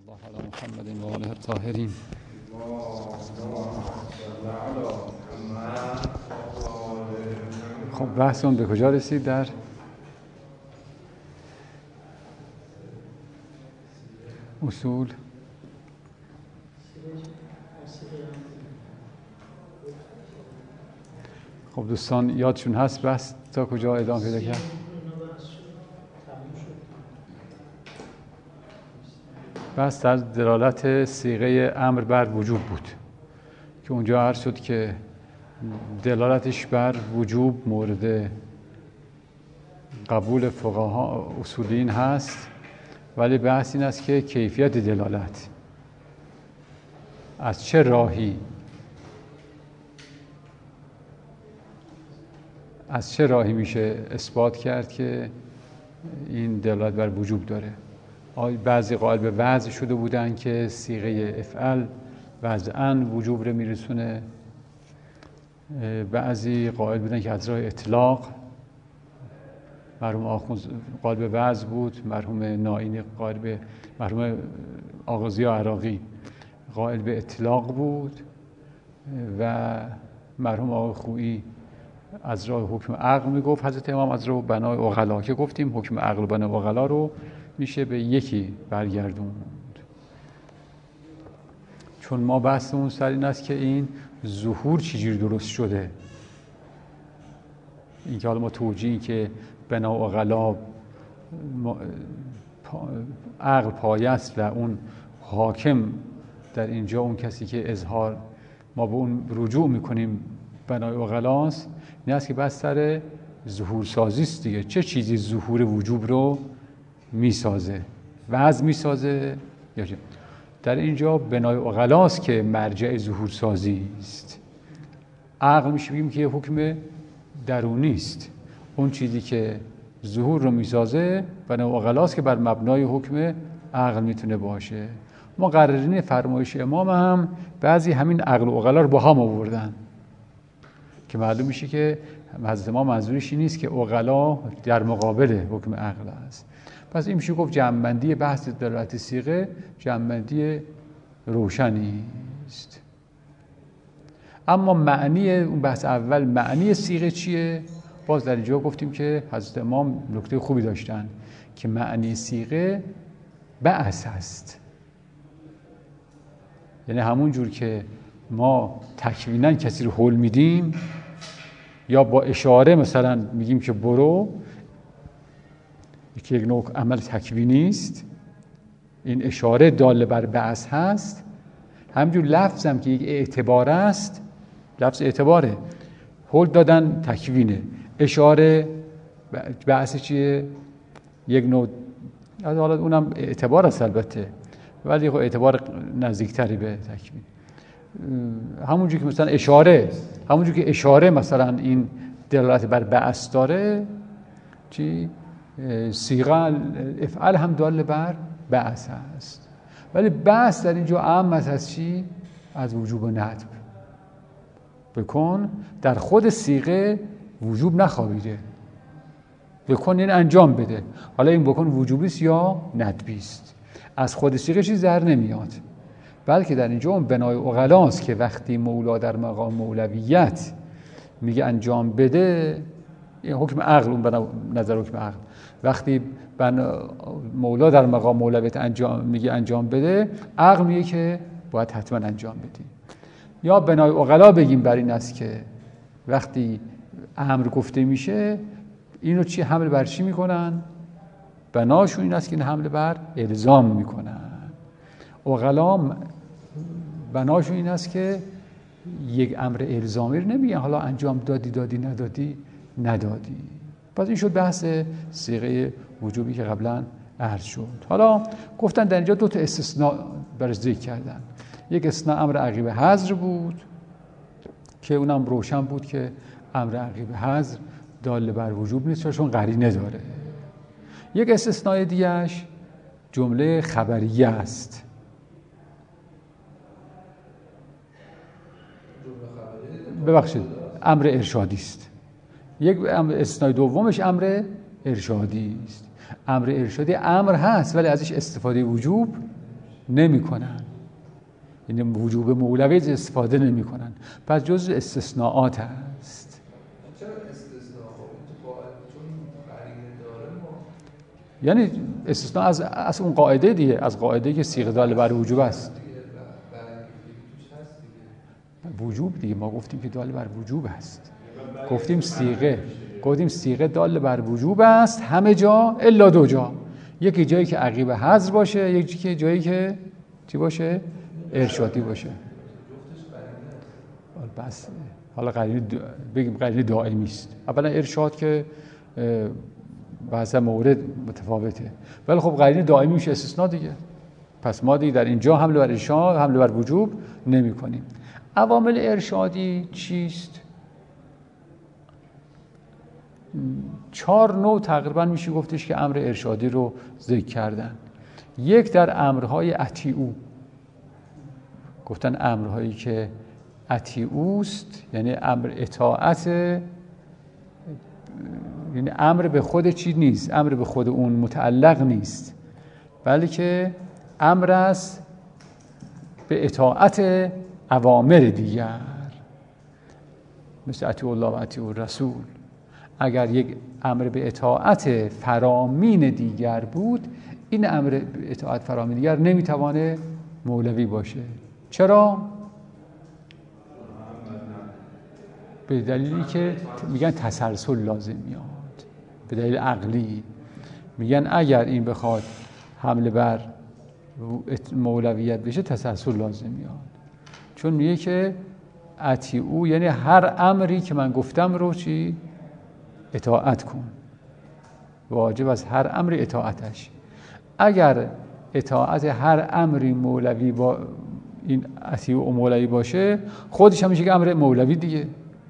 الله علی محمد و آله الطاهرین. خب بحثمون به کجا رسید؟ در اصول خب دوستان یادشون هست بحث تا کجا ادامه پیدا کرد؟ بحث در دلالت صیغه امر بر وجوب بود که اونجا عرض شد که دلالتش بر وجوب مورد قبول فقها اصولین هست، ولی بحث این است که کیفیت دلالت از چه راهی میشه اثبات کرد که این دلالت بر وجوب داره. بعضی قائل به وضع شده بودن که صیغه افعل وضعاً وجوب رو میرسونه، بعضی قائل بودن که از راه اطلاق، مرحوم آخوند قائل به وضع بود، مرحوم نائینی قائل به، مرحوم آغازی عراقی قائل به اطلاق بود و مرحوم آقای خویی از راه حکم عقل میگفت. حضرت امام از راه بنای عقلا که گفتیم حکم عقل و بنای عقلا رو میشه به یکی برگردوند، چون ما بحثمون سر این است که این ظهور چجوری درست شده. این که حالا ما توجیهی که بنا و عقلا عقل پایه است و اون حاکم در اینجا اون کسی که اظهار ما به اون رجوع میکنیم بنای عقلاست، این است که بس سر ظهور سازی است دیگه. چه چیزی ظهور وجوب رو میسازه؟ وضع میسازه یا چه؟ در اینجا بنای عقلاست که مرجع ظهور سازی است. عقل میشه بگیم که حکم درونی است، اون چیزی که ظهور رو میسازه بنای عقلاست که بر مبنای حکم عقل میتونه باشه. مقررین فرمایش امام هم بعضی همین عقل و عقلا رو با هم آوردن که معلوم میشه که حضرت امام منظورش این نیست که عقلا در مقابل حکم عقل است. پس این میشه گفت جمع‌بندی بحث دلالت صیغه جمع‌بندی روشنی است. اما معنی اون بحث اول، معنی صیغه چیه؟ باز در اینجا گفتیم که حضرت امام نکته خوبی داشتن که معنی صیغه بعث است. یعنی همون جور که ما تکویناً کسی رو حول میدیم یا با اشاره مثلا میگیم که برو، که یک نوع عمل تکوینی است، این اشاره داله بر بعث هست. همینجور لفظ هم که یک اعتبار است، لفظ اعتباره، حول دادن تکوینه، اشاره بعث چیه؟ یک نوع، حالا اونم اعتبار است البته، ولی خب اعتبار نزدیکتری به تکوین. همونجور که مثلا اشاره، همونجور که اشاره مثلا این دلالت بر بعث داره، چی؟ صیغه افعال هم دال بر بعث است، ولی بعث در اینجا عام از چی؟ از وجوب و ندب. بکن در خود صیغه وجوب نخوابیده، بکن این انجام بده. حالا این بکن وجوبی است یا ندبی است، از خود صیغه چیز در نمیاد، بلکه در اینجا اون بنای عقلاست که وقتی مولا در مقام مولویت میگه انجام بده، این حکم عقل، اون به نظر حکم عقل، وقتی مولا در مقام مولویت میگه انجام بده، عقل میگه که باید حتما انجام بدی. یا بنای عقلا بگیم بر این است که وقتی امر گفته میشه اینو چی حمل بر چی میکنن؟ بناشون این است که این حمل بر الزام میکنن. عقلا بناشون این است که یک امر الزامی رو نمیگن حالا انجام دادی ندادی. پس این شد بحث صیغه وجوبی که قبلا عرض شد. حالا گفتن در اینجا دو تا استثناء برش ذکر کردن. یک استثناء امر عقیب حذر بود که اونم روشن بود که امر عقیب حذر دال بر وجوب نیست چون قرینه داره. یک استثناء دیگه‌اش جمله خبریه است. ببخشید امر ارشادی است. یک استثناء دومش امر ارشادی است. امر ارشادی امر هست ولی ازش استفاده وجوب نمی‌کنن، یعنی وجوب مولوی استفاده نمی‌کنن، پس جزء استثناءات است. چرا استثناء؟ چون قرینه داره یعنی استثناء از اون قاعده دیگه، از قاعده که صیغه دال بر وجوب است. وجوب دیگه ما گفتیم که دال بر وجوب است. گفتیم صیغه دال بر وجوب است همه جا الا دو جا. یکی جایی که عقیب حذف باشه، یکی جایی که چی باشه؟ ارشادی باشه. بس حالا بگیم قرینه دائمی است. اولا ارشاد که بعضا مورد متفاوته، ولی خب قرینه دائمی میشه استثناء دیگه. پس ما دیگه در اینجا حمله بر ارشاد، حمله بر وجوب نمی کنیم. عوامل ارشادی چیست؟ 4 نوع تقریبا میشه گفتش که امر ارشادی رو ذکر کردن. یک در امرهای اطیعو، گفتن امرهایی که اطیعوست یعنی امر اطاعت، یعنی امر به خود چی نیست، امر به خود اون متعلق نیست، بلکه امر است به اطاعت اوامر دیگر، مثل اطیعوا الله و اطیعوا الرسول. اگر یک امر به اطاعت فرامین دیگر بود، این امر به اطاعت فرامین دیگر نمیتوانه مولوی باشه. چرا؟ به دلیلی که میگن تسلسل لازم میاد، به دلیل عقلی. میگن اگر این بخواد حمله بر مولویت بشه تسلسل لازم میاد، چون میگه که اطیعو یعنی هر امری که من گفتم رو چی؟ اطاعت کن، واجب از هر امری اطاعتش. اگر اطاعت هر امری مولوی با این اطیعو مولوی باشه، خودش هم میشه که امر مولوی دیگه.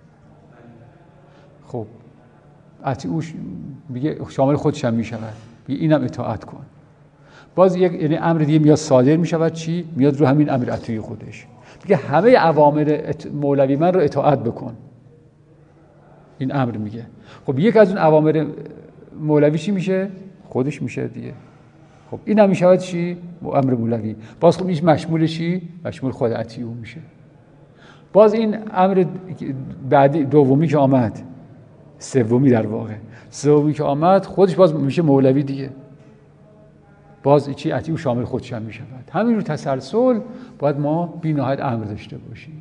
خب اطیعو میگه شامل خودش هم میشود، میگه اینم اطاعت کن. باز یک یعنی امر دیگه میاد صادر میشود چی؟ میاد رو همین امر اطیعو خودش، میگه همه اوامر مولوی من رو اطاعت بکن. این امر میگه. خب یک از اون اوامر مولوی چی میشه؟ خودش میشه دیگه. خب این هم میشود چی؟ امر مولوی. باز خب این مشمول چی؟ مشمول خود اطیعو میشه. باز این امر بعدی دومی که آمد، سومی در واقع، سومی که آمد خودش باز میشه مولوی دیگه. باز چی؟ اطیعو شامل خودش هم میشود. همین رو تسلسل باید ما بی‌نهایت امر داشته باشیم.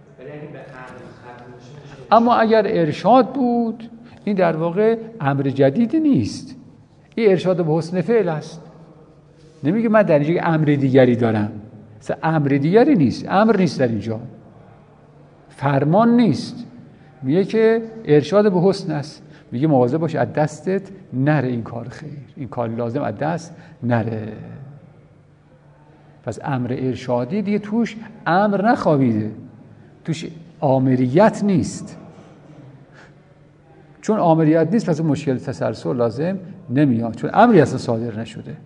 اما اگر ارشاد بود، این در واقع امر جدیدی نیست، این ارشاد به حسن فعل است. نمیگه من در اینجا امر دیگری دارم، مثلا امر دیگری نیست، امر نیست در اینجا، فرمان نیست، میگه که ارشاد به حسن است. میگه مواظب باش از دستت نره این کار خیر، این کار لازم از دست نره. پس امر ارشادی دیگه توش امر نخوابیده، توش آمریت نیست. چون آمریت نیست پس مشکل تسلسل لازم نمیاد، چون امری اصلا صادر نشده.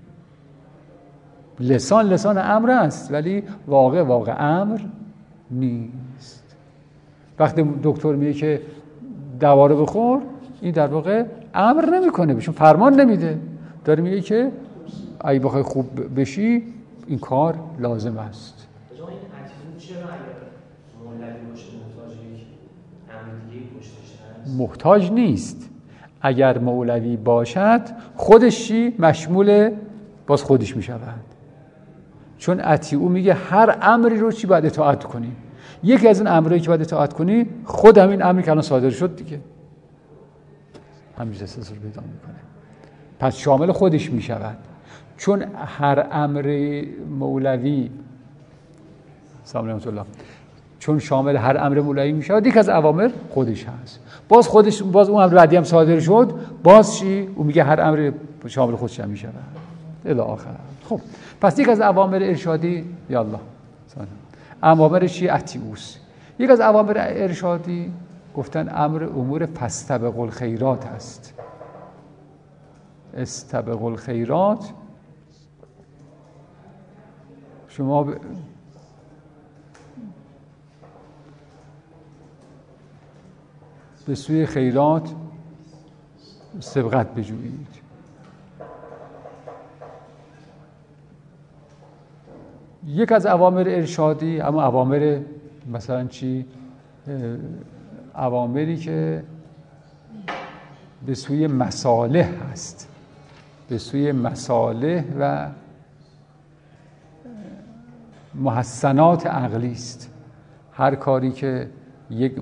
لسان امر است ولی واقع امر نیست. وقتی دکتر میگه که دوا رو بخور، این در واقع امر نمیکنه، بهشون فرمان نمیده، داره میگه که اگه بخوای خوب بشی این کار لازم است. این اطیعو چرا اگر مولوی باشه محتاج یک امر دیگه پشتش هست؟ محتاج نیست. اگر مولوی باشد خودش چی؟ مشمول باز خودش میشود. چون اطیعو میگه هر امری رو چی باید اطاعت کنی. یکی از این امرایی که باید اطاعت کنی خود همین امری که الان صادر شد دیگه، همینجا تسلسل پیدا میکنه. پس شامل خودش میشود. چون هر امر مولوی سلام علیکم الله، چون شامل هر امر مولوی میشود، یک از اوامر خودش هست. باز اون امر بعدی هم صادر شد، باز چی؟ اون میگه هر امر شامل خودش هم میشود الی آخر. خب پس یک از اوامر ارشادی یا الله اوامر چی؟ اطیعوس. یک از اوامر ارشادی گفتن امور فاستبقوا الخیرات هست. استبقوا الخیرات، شما به سوی خیرات سبقت بجویید. یک از اوامر ارشادی، اما اوامر مثلا چی؟ اوامری که به سوی مصالح هست، به سوی مصالح و محسنات عقلی است. هر کاری که یک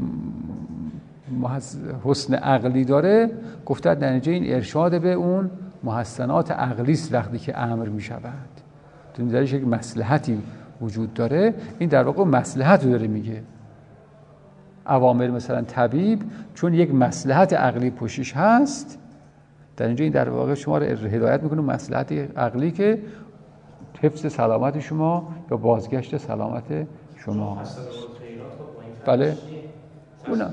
حسن عقلی داره، گفته در نتیجه این ارشاد به اون محسنات عقلی است. وقتی که امر می شود تو درش یک مصلحتی وجود داره، این در واقع مصلحت رو داره میگه. اوامر مثلا طبیب، چون یک مصلحت عقلی پشتش هست، در اینجا این در واقع شما رو هدایت میکنه مصلحت عقلی که حفظ سلامت شما یا بازگشت سلامت شما. بله اونم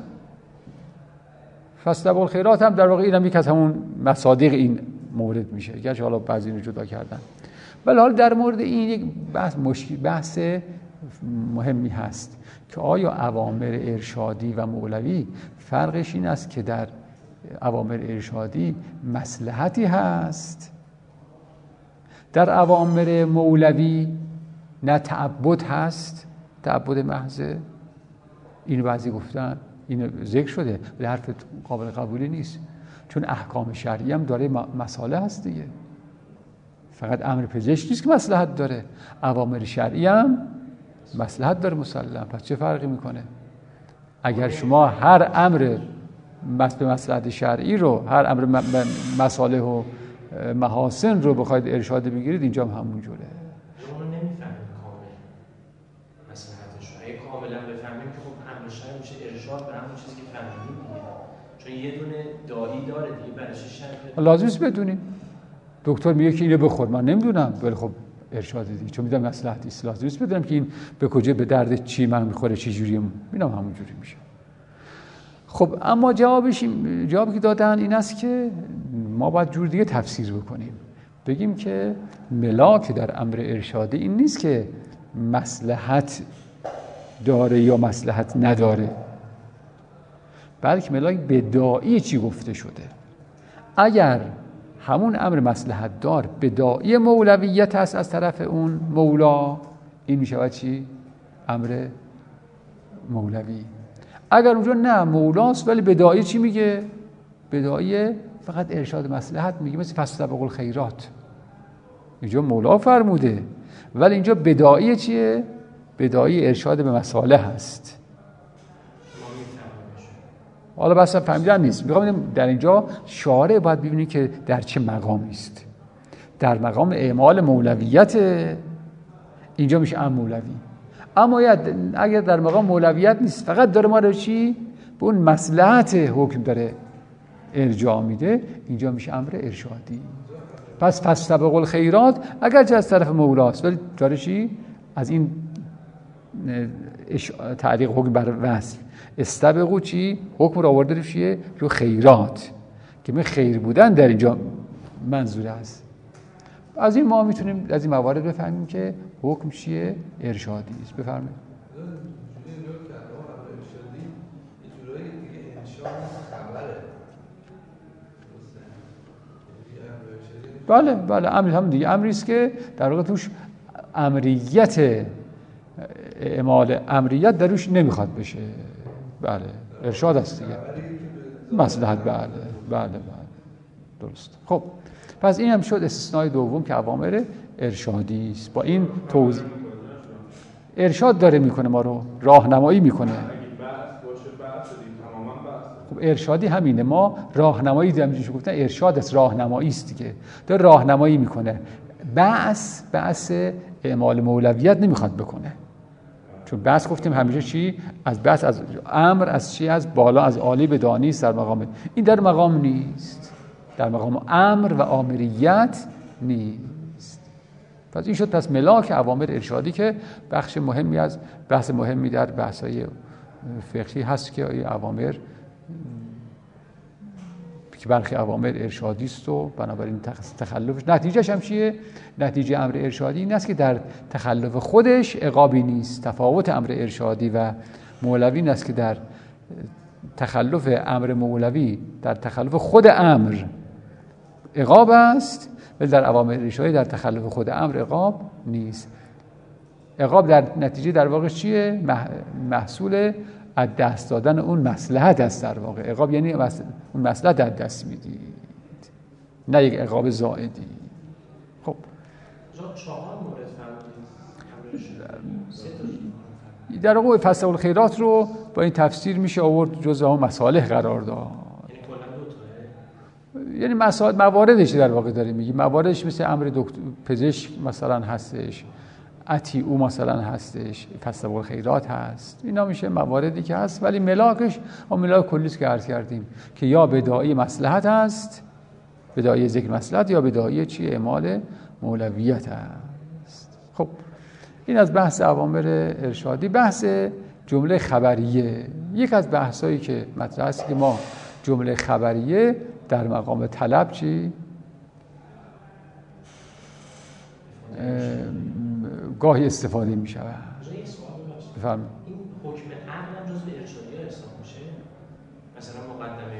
فصل الخیرات هم در واقع اینم یک از همون مصادیق این مورد میشه، گرچه حالا بعضی رو جدا کردن. ولی حالا در مورد این یک بحث مهمی هست که آیا اوامر ارشادی و مولوی فرقش این است که در اوامر ارشادی مصلحتی هست، در اوامر مولوی نه تعبد هست، تعبد محضه. اینو بعضی گفتن، اینو ذکر شده ولی حرف قابل قبولی نیست، چون احکام شرعی هم داره مسائل هست دیگه. فقط امر پزشک نیست که مصلحت داره، اوامر شرعی هم مصلحت داره مسلم. پس چه فرقی میکنه؟ اگر شما هر امر به مصلحت شرعی رو، هر امر مصالح و محاسن رو بخواید ارشاد بگیرید، اینجا هم همون جوره. شما نمیفهمید کامل مصلحتش رو. اگه کاملا بفهمید که خب امر شرعی میشه ارشاد به همون چیزی که فهمیدید دیگه. چون یه دونه دایی داره دیگه، برای چی شرط لازم نیست بدونیم. دکتر میگه که اینو بخور، من نمیدونم، ولی خب ارشاد دیگه، چون میدونم مصلحتی است. لازم نیست بدونم که این به کجا، به درد چی من میخوره، چه جوری، اینم همون جوری میشه. خب اما جوابی که دادن این است که ما باید جور دیگه تفسیر بکنیم، بگیم که ملاک در امر ارشادی این نیست که مصلحت داره یا مصلحت نداره، بلکه ملاک به داعی چی گفته شده. اگر همون امر مصلحت دار به داعی مولویت هست از طرف اون مولا، این میشود چی؟ امر مولوی. اگر اونجا نه مولاست ولی به داعی چی میگه؟ به داعی فقط ارشاد مصلحت میگه، مثل فاستبقوا الخیرات. اینجا مولا فرموده ولی اینجا به داعی چیه؟ به داعی ارشاد به مصالح هست. حالا بحث فهمیدن نیست، میخوام ببینیم در اینجا شارع باید ببینیم که در چه مقامی است. در مقام اعمال مولویت، اینجا میشه امر مولوی. اما اگر در مقام مولویت نیست، فقط داره ما رو چی؟ به اون مصلحت حکم داره ارجاع میده، اینجا میشه امر ارشادی. پس فاستبقوا الخیرات اگرچه از طرف مولاست ولی داره چی؟ از این تعلیق حکم بر وصل، استبقوا چی؟ حکم رو آورده چیه؟ رو خیرات، که من خیر بودن در اینجا منظور است. از این ما میتونیم از این موارد بفهمیم که حکم چیه؟ ارشادی است. بفرمایید. بله امر هم دیگه امری است که در واقع توش امریت، اعمال امریت دروش نمیخواد بشه. بله ارشاد است دیگه، مصلحت. بله درست. خب پس این هم شد استثنای دوم که اوامر ارشادی است. با این توضیح ارشاد داره میکنه، ما رو راهنمایی میکنه. خب ارشادی همینه، ما راهنمایی دمیجش گفتن ارشاد است، راهنمایی است دیگه، داره راهنمایی میکنه. بحث اعمال مولویت نمیخواد بکنه، چون بحث گفتیم همیشه چی؟ از بحث از امر، از چی؟ از بالا، از عالی به دانی است. در مقام این در مقام نیست، در مقام امر و آمریت نیست. پس این شد پس ملاک اوامر ارشادی که بخش مهمی از بحث مهمی در بحث‌های فقهی هست که اوامر که برخی اوامر ارشادی است و بنابراین تخلفش نتیجهش هم چیه؟ نتیجه امر ارشادی این است که در تخلف خودش عقابی نیست. تفاوت امر ارشادی و مولوی این است که در تخلف امر مولوی، در تخلف خود امر عقاب است، ولی در اوامر ارشادی در تخلف خود امر عقاب نیست. عقاب در نتیجه در واقع چیه؟ محصول از دست دادن اون مصلحت است. در واقع عقاب یعنی اون مصلحت از دست میدید، نه یک عقاب زائدی. خب 4 مورد فرمودید. در واقع فسق الخیرات رو با این تفسیر میشه آورد جزء هم مصالح قرار داد. یعنی مواردش در واقع داریم میگیم، مواردش مثل امر پزشک مثلا هستش، اطیعوا مثلا هستش، فسق الخیرات هست، اینا میشه مواردی که هست. ولی ملاکش هم ملاک کلیست که عرض کردیم که یا بداعی مصلحت هست، بداعی ذکر مصلحت، یا بداعی چی؟ اعمال مولویت هست. خب این از بحث اوامر ارشادی. بحث جمله خبریه، یک از بحثایی که مطرح است که ما جمله خبریه در مقام طلب چی؟ گاهی استفاده می شود. بفرم. این حکم عقل هم جزء ارشادی ها حساب میشه؟ مثلا مقدمه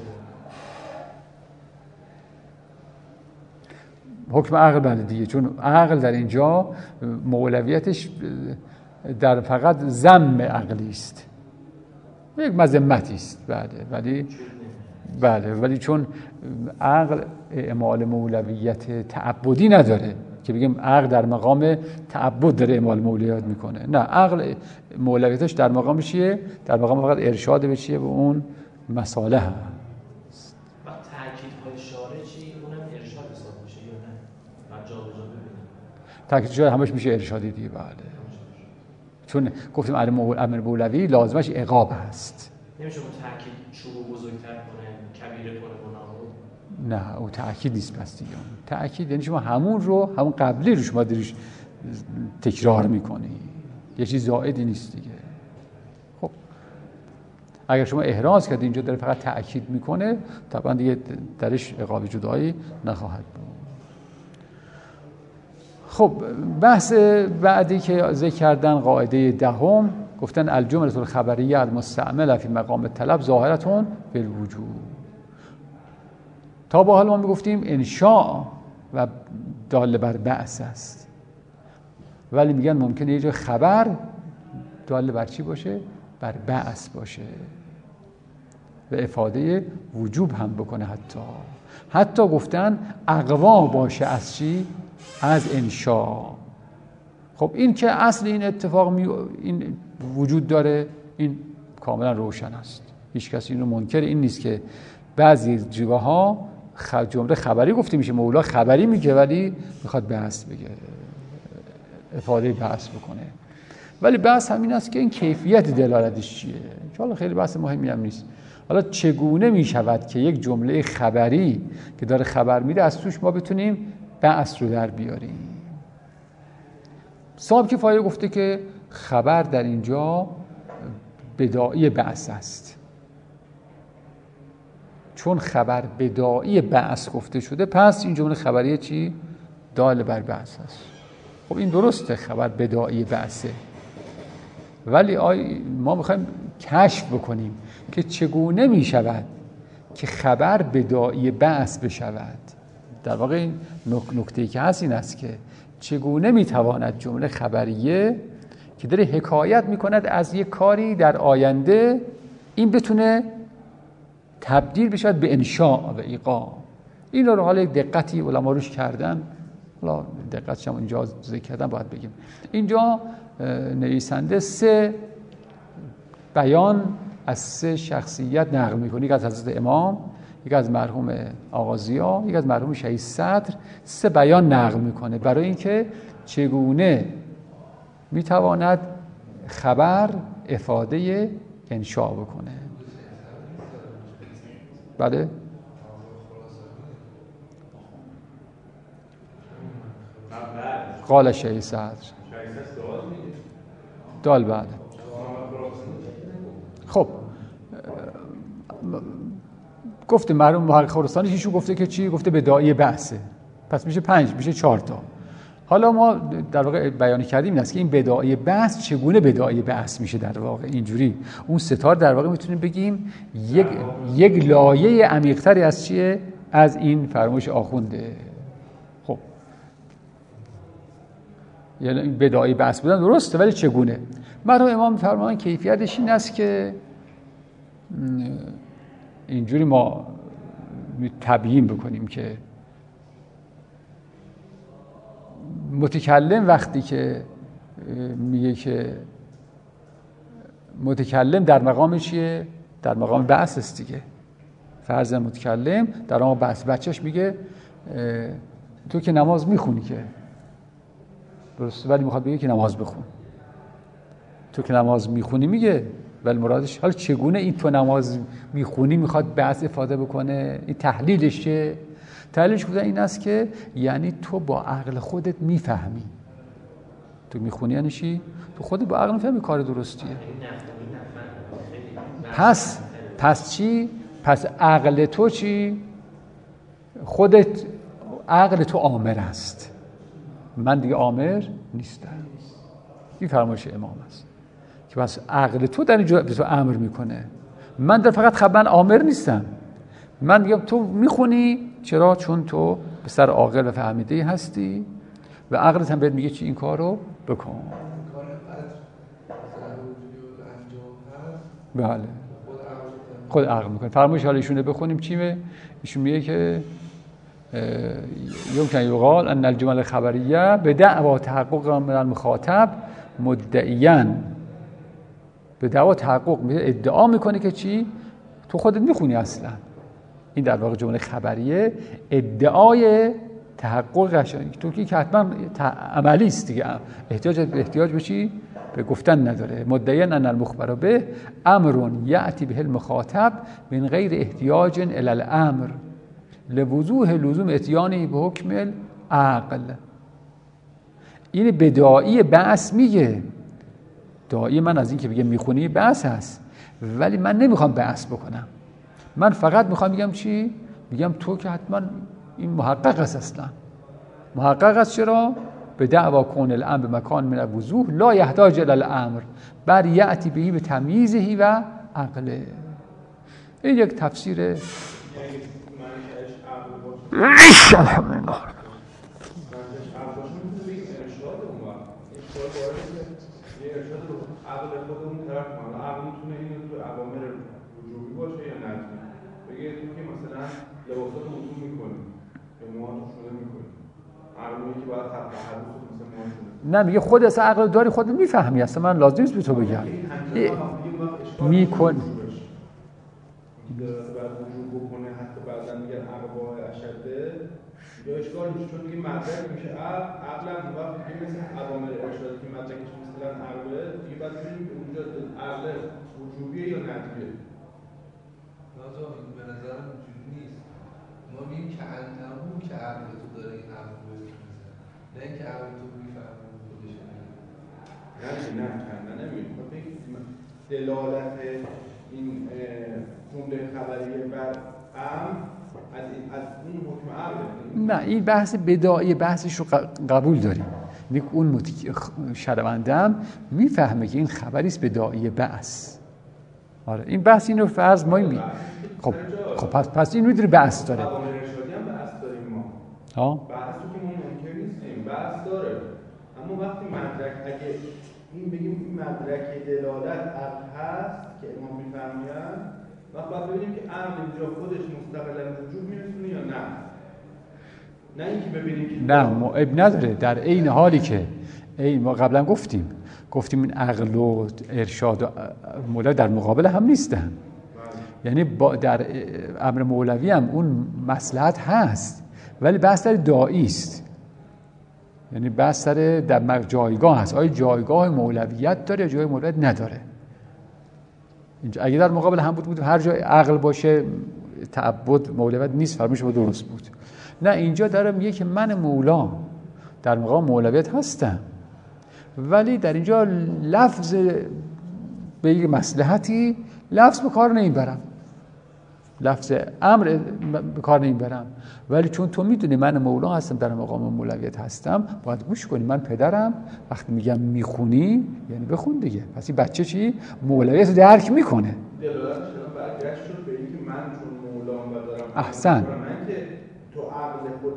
واجب حکم عقل بله دیگه، چون عقل در اینجا مولویتش در فقط ذم عقلی است، یک مذمتی است. ولی چون عقل اعمال مولویت تعبدی نداره که بگیم عقل در مقام تعبد داره اعمال مولویت میکنه، نه، عقل مولویتش در مقام چیه؟ در مقام فقط ارشاد به چیه؟ به اون مصالح هست. و تاکیدهای شارع چی؟ اونم ارشاد حساب میشه یا نه؟ بعد جا به جا ببینیم. تاکید شارع همش میشه ارشادی دیگه. بله، چون گفتیم امر مولوی لازمش عقاب هست. نمیشه اون تاکید چوبو بزرگتر کنه، کبیره کنه گناهو؟ نه، او تأکید نیست. پس دیگه تأکید یعنی شما همون قبلی رو شما دریش تکرار میکنی، یه چیز زائدی نیست دیگه. خب اگر شما احراز کردی اینجا داره فقط تأکید میکنه، طبعا دیگه درش عقاب جدایی نخواهد بود. خب بحث بعدی که ذکر کردن قاعده دهم، گفتن الجمله الخبریه المستعمله فی مقام طلب ظاهرة بالوجوب. تا با حال ما میگفتیم انشاء و دال بر بعث است، ولی میگن ممکنه یه جای خبر دال بر چی باشه؟ بر بعث باشه و افاده وجوب هم بکنه. حتی گفتن اقوا باشه از چی؟ از انشاء. خب این که اصل این اتفاق این وجود داره، این کاملا روشن است، هیچ کسی اینو منکر این نیست که بعضی جاها جمله خبری گفته میشه، مولا خبری میگه ولی میخواد بحث بگه، افاده بحث بکنه. ولی بحث همین است که این کیفیت دلالتش چیه. حالا خیلی بحث مهمی هم نیست. حالا چگونه میشود که یک جمله خبری که داره خبر میده از توش ما بتونیم بحث رو در بیاریم؟ صاحب کفایه گفته که خبر در اینجا بداعی بحث است. چون خبر بداعی بعث گفته شده، پس این جمله خبریه چی؟ دال بر بعث است. خب این درسته، خبر بداعی بعثه، ولی ما میخوایم کشف بکنیم که چگونه میشود که خبر بداعی بعث بشود. در واقع این نکته‌ای که هست این است که چگونه میتواند جمله خبریه که داره حکایت میکند از یک کاری در آینده، این بتونه تبدیل بشود به انشاء و ایقاع. این رو حالا دقتی علما روش کردن، حالا دقتش هم اینجا ذکر کردن باید بگیم. اینجا نویسنده 3 بیان از 3 شخصیت نقل میکنه، یک از حضرت امام، یک از مرحوم آغازیا، یک از مرحوم شهید صدر. 3 بیان نقل میکنه برای اینکه چگونه میتواند خبر افاده انشاء بکنه. بله؟ قال شهید صدر دال. بله. خب گفته مرحوم محقق خراسانی ایشون گفته که چی؟ گفته بداعی بحثه، پس میشه 5، میشه 4 تا. حالا ما در واقع بیان کردیم این است که این بداعی بحث چگونه بداعی بحث میشه. در واقع اینجوری اون ستار در واقع میتونیم بگیم یک لایه عمیق‌تری از چیه؟ از این فرمایش آخونده. خب یعنی بداعی بحث بودن درسته، ولی چگونه؟ مرحوم امام می‌فرمایند کیفیتش این است که اینجوری ما تبیین بکنیم که متکلم وقتی که میگه که متکلم در مقام چیه؟ در مقام بحث است دیگه. فرض متکلم در مقام بحث، بچهش میگه تو که نماز میخونی که درسته، ولی میخواد بگه که نماز بخون. تو که نماز میخونی میگه، ولی مرادش حالا چگونه این تو نماز میخونی میخواد بحث افاده بکنه. این تحلیلش چیه؟ تحلیلش بودن این است که یعنی تو با عقل خودت میفهمی. تو یعنی چی؟ تو خودت با عقل میفهمی کار درستیه. پس چی؟ پس عقل تو چی؟ خودت عقل تو آمر است، من دیگه آمر نیستم. این فرمایش امام است که بس عقل تو در اینجا به تو امر میکنه، من در فقط من آمر نیستم. من میگم تو میخونی چرا؟ چون تو به سر عاقل و فهمیده هستی و عقلت هم بهت میگه چی این کارو بکن. بله خود عقل میکنه. فرمایش حالا ایشونه بخونیم چیه؟ ایشون میگه که یمکن یقال ان الجمل الخبریه به دعوا تحقق من المخاطب مدعیاً، به دعوا تحقق ادعا میکنه که چی؟ تو خودت میخونی اصلا. این در واقع جمله خبریه ادعای تحقق قشنگ تو که حتما عملی است دیگه، احتیاج به چی؟ به گفتن نداره. مدعیاً ان المخبر به امر یأتی به المخاطب من غیر احتیاج الی الامر لوضوح لزوم اتیانی به حکم العقل. این بداعی بحث میگه، داعی من از این که بگم میخونی بحث هست، ولی من نمیخوام بحث بکنم. من فقط میخوام بگم چی؟ میگم تو که حتما این محقق است. اصلا محقق است. چرا؟ به دعوا کون الامر مکان من الوضوح لا یحتاج الی الامر بل یأتی به به تمییزه و عقله. این یک تفسیر الحمدلله. عقل خودمون طرف کنه، عقل میتونه اینو تو اوامر وجوبی باشه یا ندونه. بگه تو که مثلا لباسات وضو میکنی یا موهاتو شونه میکنی، عقل میگه که باید خط حدوث مثلا موهاتو، نه میگه خود اصلا عقل داری خودت میفهمی، اصلا من لازم نیست به تو بگم میکن بعد وجوب بکنه. حتی بعضا میگن عقل با اشده یا اشکال میشه، چون دیگه مدرک میشه عقل هم وقتی که مثل اوامر ارشادی که مدرکش مثلا عقله دیگه بعد ببینیم که اونجا عقل وجوبیه یا ندیه. نازا این به نظرم وجودی نیست. ما میگیم که انتمون که عقل تو داره این حرف رو بزنه، نه اینکه عقل تو میفهمه خودش نه نمیگیم. دلالت این جمله خبریه بر از اون حکم عقل. نه این بحث بداعی بحثش رو قبول داریم. اون شرمندم میفهمه که این خبری است بداعی بحث. آره این بحث اینو فرض ما خب پس این میدونی بحث داره. اوامر ارشادی هم بحث داریم ما. بحث رو که ما منکر نیستیم، بحث داره. اما وقتی مدرک اگه این بگیم این مدرک دلالت عقل هست که امام میفرمایند، وقت باید ببینیم که عقل اینجا خودش مستقلا وجود میرسونه یا نه. نه اینکه ببینیم که نه معیب نداره. در عین حالی که ما قبلا گفتیم این عقل و ارشاد و مولوی در مقابل هم نیستن. یعنی در امر مولوی هم اون مصلحت هست، ولی بحث در داعی است. یعنی بحث در جایگاه هست. آیا جایگاه مولویت داره یا جای مولویت نداره؟ اگه در مقابل هم بود هر جای عقل باشه تعبد مولویت نیست، فرمایش با درست بود. نه اینجا داره میگه که من مولا در مقام مولویت هستم، ولی در اینجا لفظ به یک مصلحتی لفظ به کار نمیبرم، لفظ امر به کار نمیبرم، ولی چون تو میدونی من مولا هستم در مقام مولویت هستم باید گوش کنی. من پدرم وقتی میگم میخونی یعنی بخون دیگه. پس این بچه چی؟ مولویت رو درک میکنه. دلالتش برگشت شد به اینکه من چون مولام و دارم احسن که تو عقل خودت این رو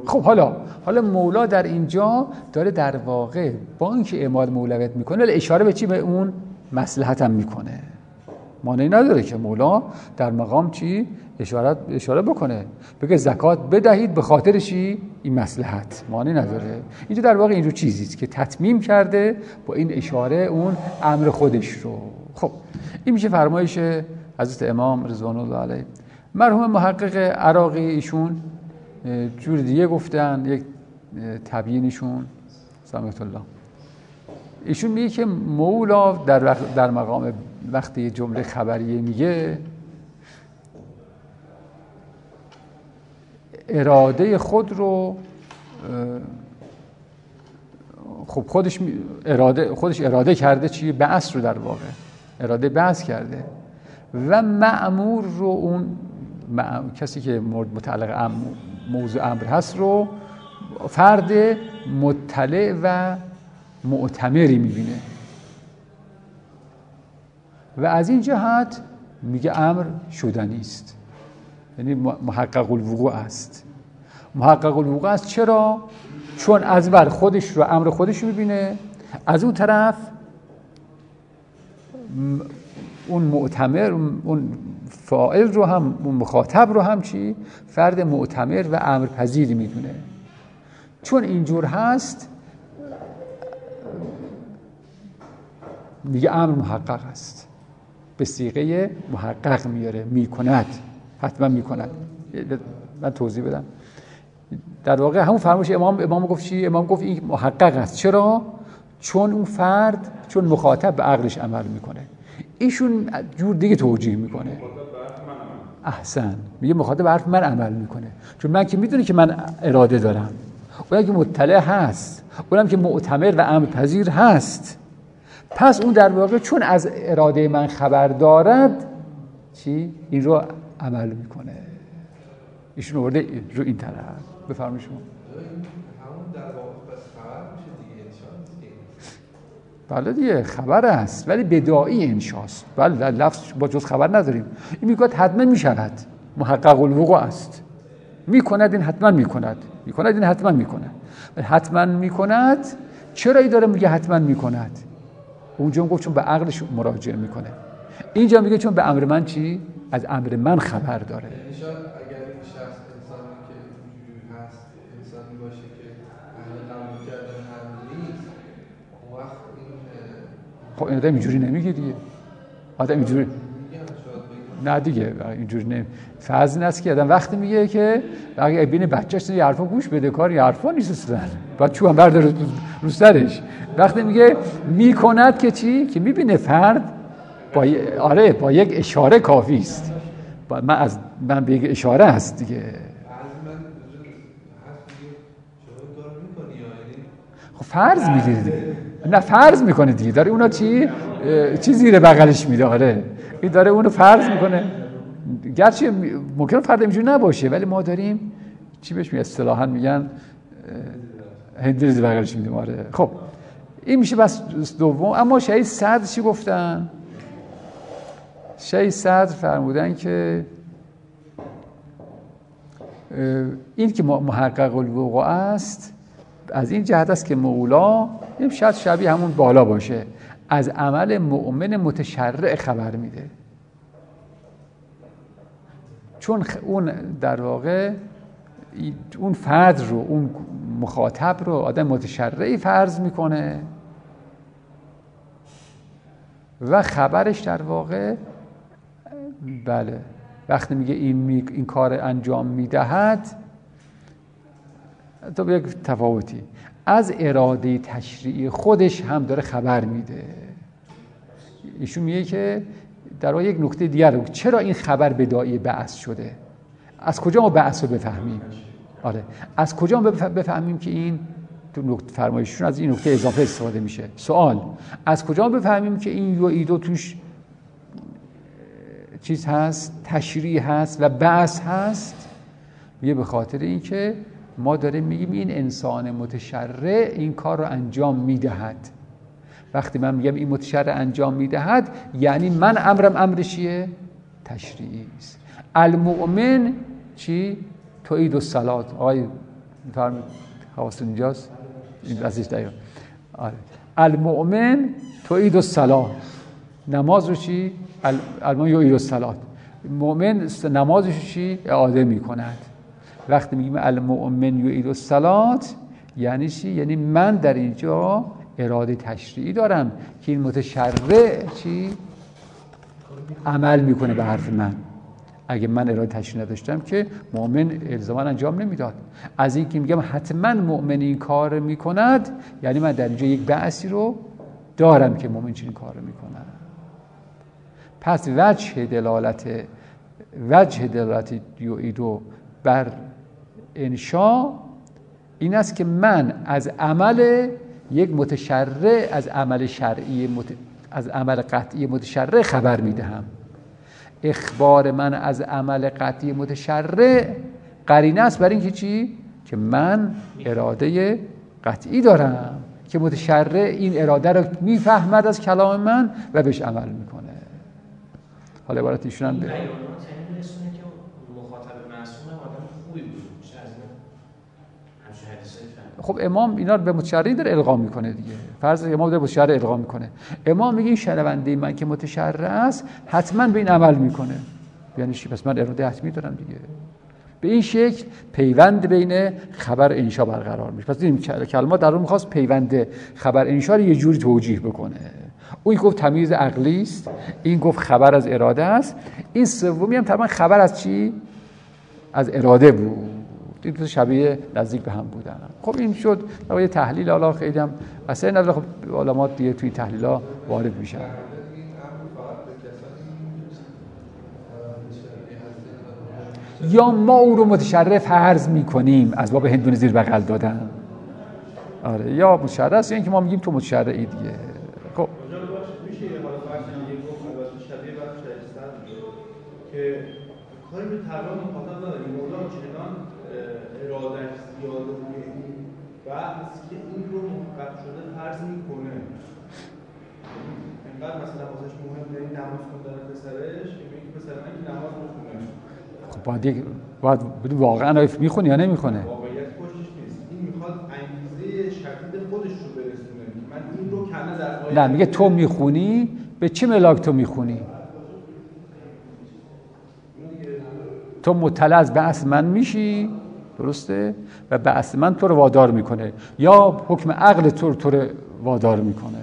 خب حالا مولا در اینجا داره در واقع با اینکه اعمال مولویت میکنه ولی اشاره به چی؟ به اون مصلحت هم میکنه. مانعی نداره که مولا در مقام چی؟ اشاره بکنه، بگه زکات بدهید به خاطر چی؟ این مصلحت. مانعی نداره. اینجا در واقع اینجور چیزیست که تتمیم کرده با این اشاره اون امر خودش رو. خب این میشه فرمایش حضرت امام رضوان الله علیه. مرحوم محقق عراقی ایشون جور دیگه گفتن، یک تبیینشون سلامت الله، ایشون میگه که مولا در مقام وقتی جمله خبریه میگه اراده خود رو خب خودش اراده کرده چی؟ بعث رو در واقع اراده بعث کرده و مأمور رو اون کسی که متعلق موضوع امر هست رو فرد مطلع و معتمری میبینه و از این جهت میگه امر شدنی است، یعنی محقق الوقوع است. محقق الوقوع است چرا؟ چون از بر خودش رو امر خودش میبینه، از اون طرف اون معتمر اون فاعل رو هم اون مخاطب رو هم چی؟ فرد معتمر و امر پذیر میدونه. چون اینجور هست میگه امر محقق است، به صیغه محقق میاره، میکند، حتما میکند. من توضیح بدم. در واقع همون فرمایش امام گفت چی؟ امام گفت این محقق است. چرا؟ چون اون فرد چون مخاطب به عقلش عمل میکنه. ایشون جور دیگه توجیه میکنه. احسن، میگه مخاطب حرف من عمل میکنه، چون من که میدونه که من اراده دارم، اونم که مطلع هست، اونم که معتمر و امر پذیر هست، پس اون در واقع چون از اراده من خبر دارد چی؟ این رو عمل میکنه. ایشون آورده رو این طرف. بفرمایید شما. همون در واقع بس خبر میشه دیگه، انشاء دیگه. بله دیگه خبر است ولی بداعی انشاست. بله لفظ با جز خبر نداریم. این میگه حتما میشود، محقق الوقوع است، میکند، این حتما میکند، میکند، این حتما میکند. حتما میکند چرا ای داره میگه حتما میکند؟ اونجا گفت چون به عقلش مراجعه میکنه، اینجا میگه چون به امر من چی؟ از امر من خبر داره. شاید اگر این شخص انسانی که اینجوری هست انسانی باشه که اهل قبول کردن امر نیست، اون وقت این خب این آدم اینجوری نمیگه دیگه. آدم اینجوری نه دیگه، اینجوری نه. فرض این است که آدم وقتی میگه که اگه ببینه بچه‌ش یه حرفا گوش بده، کار یه حرفا نیست اصلا، بعد چوبم برداره رو سرش. وقتی میگه میکند که چی؟ که میبینه فرد با یک اشاره کافی است. من به یک اشاره هست دیگه. خب فرض میگیره دیگه. نه فرض میکنه دیگه، داره اونا چی زیر بغلش میده. آره این داره اونو فرض میکنه، گرچه ممکنه فرد اینجوری نباشه ولی ما داریم چی بهش میگن اصطلاحاً میگن هندل زیر بغلش میدیم. آره خب این میشه بس دوم. اما شهید صدر چی گفتن؟ شهید صدر فرمودن که این که محقق الوقوع است از این جهت است که مولا شاید شبیه همون بالا باشه، از عمل مؤمن متشرع خبر میده، چون اون در واقع اون فرد رو، اون مخاطب رو آدم متشرعی فرض میکنه و خبرش در واقع بله وقتی میگه این کار انجام میدهد تو به یک تفاوتی از اراده تشریعی خودش هم داره خبر میده. ایشون میگه که در واقع یک نکته دیگر چرا این خبر بداعی بعث شده؟ از کجا ما بعث رو بفهمیم؟ آره از کجا ما بفهمیم که این تو نکته فرمایششون از این نکته اضافه استفاده میشه؟ سوال از کجا ما بفهمیم که این یو ایدو توش چیز هست، تشریع هست و بعث هست؟ میگه به خاطر اینکه ما داریم میگیم این انسان متشرع این کار رو انجام میدهد. وقتی من میگم این متشرع انجام میدهد یعنی من امرم امر چیه؟ تشریعی است. المؤمن چی؟ توحید الصلات. آقای میفرمایید حواستون اینجاست این ازش دقیقا. آره. المؤمن تعید الصلاة، نماز رو چی؟ المؤمن یعید الصلاة، مؤمن نمازش رو چی؟ اعاده میکند. وقتی میگیم المؤمن یعید الصلاة یعنی چی؟ یعنی من در اینجا اراده تشریعی دارم که این متشرع چی؟ عمل میکنه به حرف من. اگه من اراده تشریعی نداشتم که مؤمن الزاما انجام نمیداد. از این که میگم حتما مؤمن این کار میکند یعنی من در اینجا یک بعثی رو دارم که مؤمن چنین کار میکنه. پس وجه دلالت یعیدو بر انشا این است که من از عمل یک متشرع، از عمل شرعی از عمل قطعی متشرع خبر میدهم. اخبار من از عمل قطعی متشرع قرینه است برای اینکه چی؟ که من اراده قطعی دارم که متشرع این اراده رو میفهمد از کلام من و بهش عمل میکنه. حالا عبارت ایشون هم که مخاطب معصوم آدم خوبی بود. خب امام اینا رو به متشرع داره القا میکنه دیگه. فرض امام داره متشرع القا میکنه. امام میگه این شنونده من که متشرع است حتما به این عمل میکنه. یعنی چی؟ پس من اراده حتمی دارم دیگه. به این شکل پیوند بین خبر انشا برقرار میشه. پس این کلمات در اون میخواست پیوند خبر انشا رو یه جوری توجیه بکنه. اون گفت تمیز عقلی است، این گفت خبر از اراده است، این سومی هم تقریبا خبر از چی؟ از اراده بود. این دو شبیه نزدیک به هم بودن. خب این شد یه تحلیل. حالا خیلی هم اصلا نداره. خب علما دیگه توی تحلیل‌ها وارد میشن. یا ما او رو متشرع فرض میکنیم از باب هندونه زیر بغل دادن. آره یا متشرع است یا اینکه ما میگیم تو متشرعی دیگه. خب میشه یه حالا فرض دیگه گفت البته شبیه بحث شایستر که کاری به طراح مخاطب نداره. مولا چنان ارادهش زیاده روی این بحث که این رو محقق شده فرض میکنه. اینقدر مثلا واسش مهمه این نماز خوندن پسرش که میگه پسر من که نماز میخونه. خب باید بدون واقعا میخونه یا نمیخونه. واقعیت پشتش نیست. این میخواد انگیزه شدید خودش رو برسونه. من این رو کنه در نه میگه تو میخونی به چه ملاک تو میخونی؟ تو مطلع از بعث من میشی، درسته؟ و بعث من تو رو وادار میکنه یا حکم عقل تو رو وادار میکنه.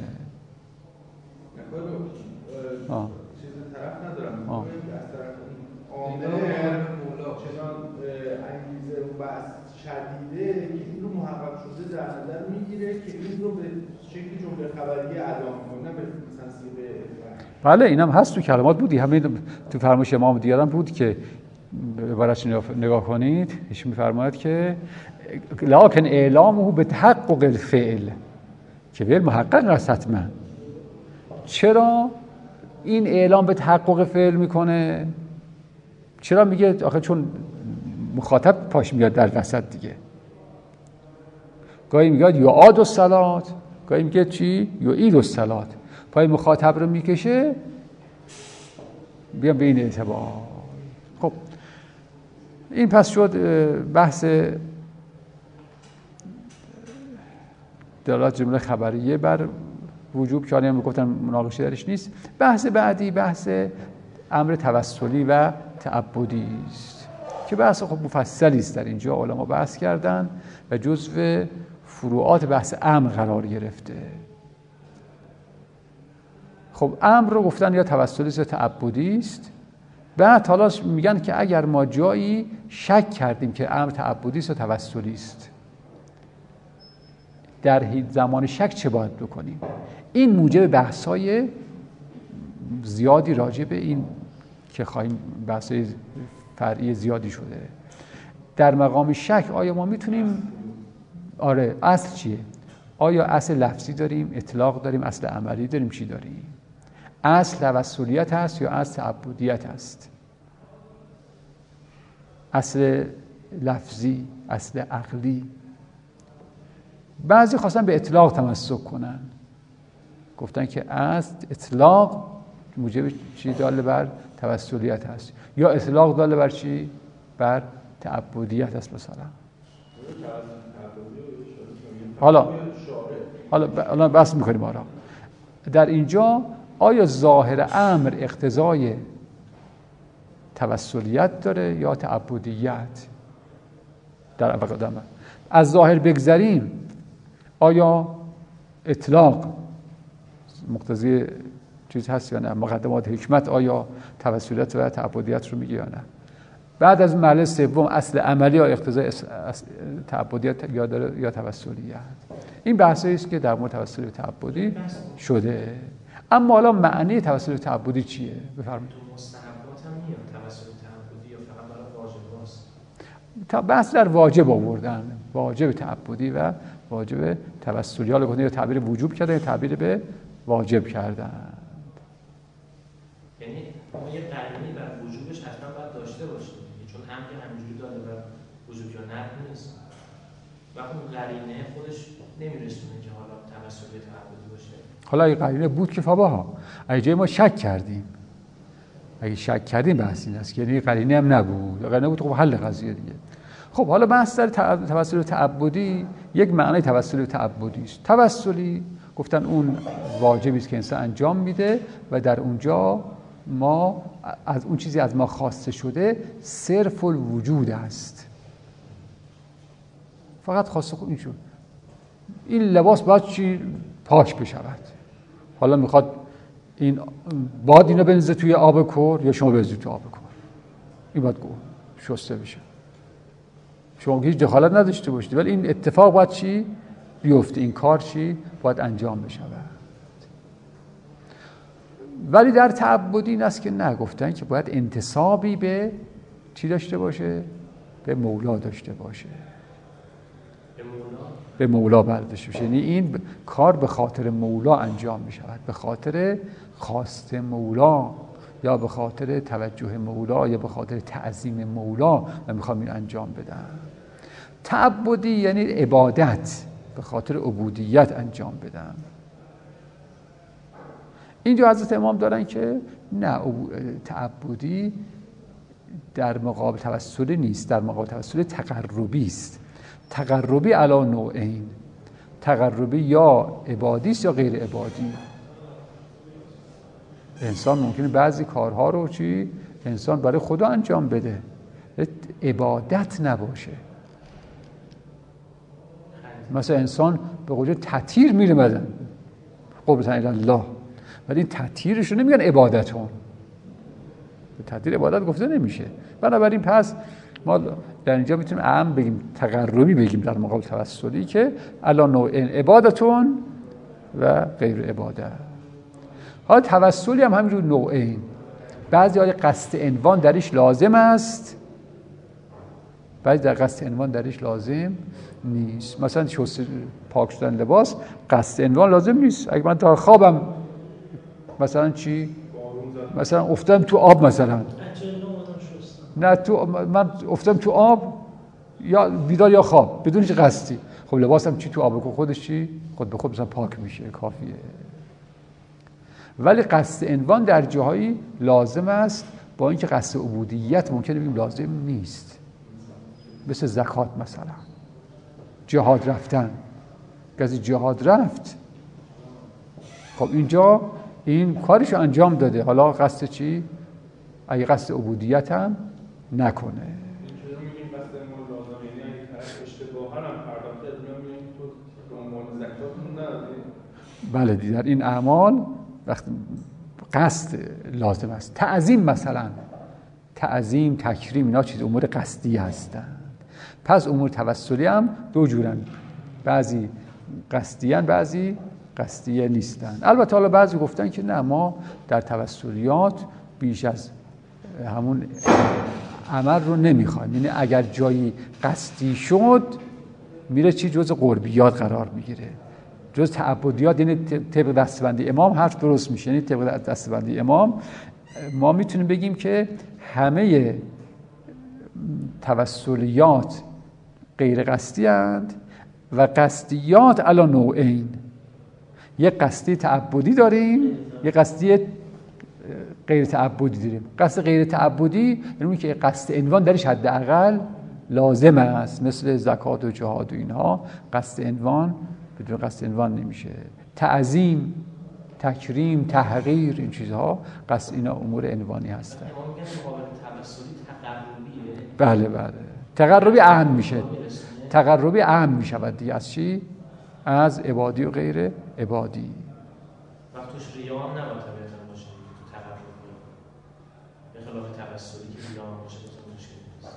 چیز طرف ندارم. از طرف عامل چنان انگیزه و بعث شدیده که این رو محقق شده در نظر میگیره که این رو به شکل جمله خبری ادا میکنه، به مثلا سیغه. بله اینم هست تو کلمات بودی. همین تو فرمایش امام دیگران بود که عبارتش نگاه کنید. ایشون میفرماید که لکن اعلامه به تحقق الفعل، که فعل محقق است حتما. چرا این اعلام به تحقق فعل میکنه؟ چرا میگه؟ آخه چون مخاطب پاش میاد در وسط دیگه. گاهی میگه یعاد الصلاة، گاهی میگه چی؟ یعید الصلاة. پای مخاطب رو میکشه بیام به این اعتبار. خب این پس شد بحث دلالت جمله خبریه بر وجوب که آنیم گفتن مناقشه درش نیست. بحث بعدی بحث امر توسلی و تعبدی است که بحث خب مفصلی است. در اینجا علما بحث کردن و جزو فروعات بحث امر قرار گرفته. خب امر رو گفتن یا توسلی است یا تعبدی است. بعد حالا میگن که اگر ما جایی شک کردیم که امر تعبدی است یا توسلی است، در زمان شک چه باید بکنیم؟ این موجب بحث‌های زیادی راجع به این که خواهیم بحث‌های فرعی زیادی شده. در مقام شک آیا ما میتونیم اصل چیه؟ آیا اصل لفظی داریم، اطلاق داریم، اصل عملی داریم، چی داریم؟ اصل توسلیت هست یا اصل تعبدیت هست؟ اصل لفظی، اصل عقلی؟ بعضی خواستن به اطلاق تمسک کنن، گفتن که اصل اطلاق موجب چی داله بر توسلیت هست یا اطلاق داله بر چی؟ بر تعبدیت هست مثلا. حالا بحث میکنیم. آرا در اینجا آیا ظاهر امر اقتضای توسلیت داره یا تعبدیت؟ در اول قدم از ظاهر بگذریم، آیا اطلاق مقتضی چیز هست یا نه؟ مقدمات حکمت آیا توسلیت و تعبدیت رو میگه یا نه؟ بعد از مرحله سوم اصل عملی یا اقتضای تعبدیت یا توسلیت. این بحثی است که در مورد توسل و تعبدی شده. اما حالا معنی توسل و تعبدی چیه؟ بفرمایید. تو مستحبات هم میاد توسل تعبدی یا فقط برای واجبات؟ بحث در واجب آوردن، واجب تعبدی و واجب توسلی. حالا گفتن یا تعبیر وجوب کردن یا تعبیر به واجب کردن. یعنی ما یه قرینه‌ای بر وجوبش حتما باید داشته باشیم، چون هم که همینجوری داده و وجوب یا نه نیست. و اون قرینه خودش نمیرسونه که حالا توسلی تعبدی باشه. حالا اگه قرینه بود که فباها، اگه جای ما شک کردیم، اگه شک کردیم بحث این است که یعنی قرینه هم نبود، قرینه بود خب حل قضیه دیگه. خب حالا بحث در توسل تعبدی یک معنی توسل تعبدی است. توسلی گفتن اون واجبی است که انسان انجام میده و در اونجا ما از اون چیزی از ما خواسته شده صرف الوجود است. فقط خواسته خود این شد این لباس باید چی پاک بشود. حالا میخواد این باید اینو بنزه توی آب کور یا شما بنزید توی آب کور، این باید شسته بشه. شما هیچ دخالت نداشته باشید ولی این اتفاق باید چی بیفته، این کار چی باید انجام بشه. ولی در تعبدی این است که نگفتن که باید انتسابی به چی داشته باشه؟ به مولا داشته باشه. به مولا برداشته باشه. یعنی این کار به خاطر مولا انجام می شود، به خاطر خواست مولا یا به خاطر توجه مولا یا به خاطر تعظیم مولا من میخوام این انجام بدم. تعبدی یعنی عبادت، به خاطر عبودیت انجام بدم. اینجا حضرت امام دارن که نه، تعبدی در مقابل توسلی نیست، در مقابل توسلی تقربی است. تقربی علی نوعین، تقربی یا عبادی است یا غیر عبادی. انسان ممکنه بعضی کارها رو انسان برای خدا انجام بده، عبادت نباشه. مثلا انسان به قول تطهیر میره بدن قربتن الی الله، ولی این تطهیرش رو نمیگن عبادتون. به تطهیر عبادت گفته نمیشه. بنابراین پس ما در اینجا میتونیم اعم بگیم، تقربی بگیم در مقابل توسلی که الا نوعین، عبادتون و غیر عبادت. حالا توسلی هم همینجور نوعین. بعضی های قصد عنوان درش لازم است، بعضی در قصد عنوان درش لازم نیست. مثلا پاک شدن لباس قصد عنوان لازم نیست. اگه من در خوابم مثلا چی؟ مثلا افتادم تو آب، مثلا نه من افتادم تو آب یا بیدار یا خواب بدون هیچ قصدی، خب لباسم چی تو آب خودش چی خود به خود مثلا پاک میشه، کافیه. ولی قصد عنوان در جاهایی لازم است، با اینکه قصد عبودیت ممکنه بگیم لازم نیست. مثل زکات مثلا، جهاد رفتن، کسی جهاد رفت، خب اینجا این کارش انجام داده، حالا قصد چی؟ اگه قصد عبودیت هم نکنه. اینجوری میگیم قصد ما لازم، یعنی اگه طرف اشتباها هم پرداخته میگیم تو عنوان زکاتمون ندادی. بله، در این اعمال وقتی قصد لازم است. تعظیم مثلا، تعظیم، تکریم، اینا چیز امور قصدی هستند. پس امور توسلی هم دو جورن، بعضی قصدیان بعضی قصدیه نیستن. البته حالا بعضی گفتن که نه، ما در توسلیات بیش از همون عمل رو نمیخوایم، یعنی اگر جایی قصدی شد میره چی جز قربیات قرار میگیره، جز تعبدیات. یعنی طبق دستبندی امام حرف درست میشه. یعنی طبق دستبندی امام ما میتونیم بگیم که همه توسلیات غیر قصدی اند و قصدیات علی نوعین. یک قصدی تعبدی داریم، یک قصدی غیر تعبدی داریم. قصد غیر تعبدی یعنی که قصد عنوان درش حداقل لازم است، مثل زکات و جهاد و اینها. قصد عنوان بدون قصد عنوان نمیشه. تعظیم، تکریم، تحقیر، این چیزها قصد اینا امور عنوانی هستن. بله بله. تقربی اهم میشه. تقربی اهم میشود دیگه از چی؟ از عبادی و غیر عبادی. وقتش ریا هم نباید طبیعتا باشه تو تقربی، به خلاف توسلی که ریا هم باشه بسیار مشکل نیست.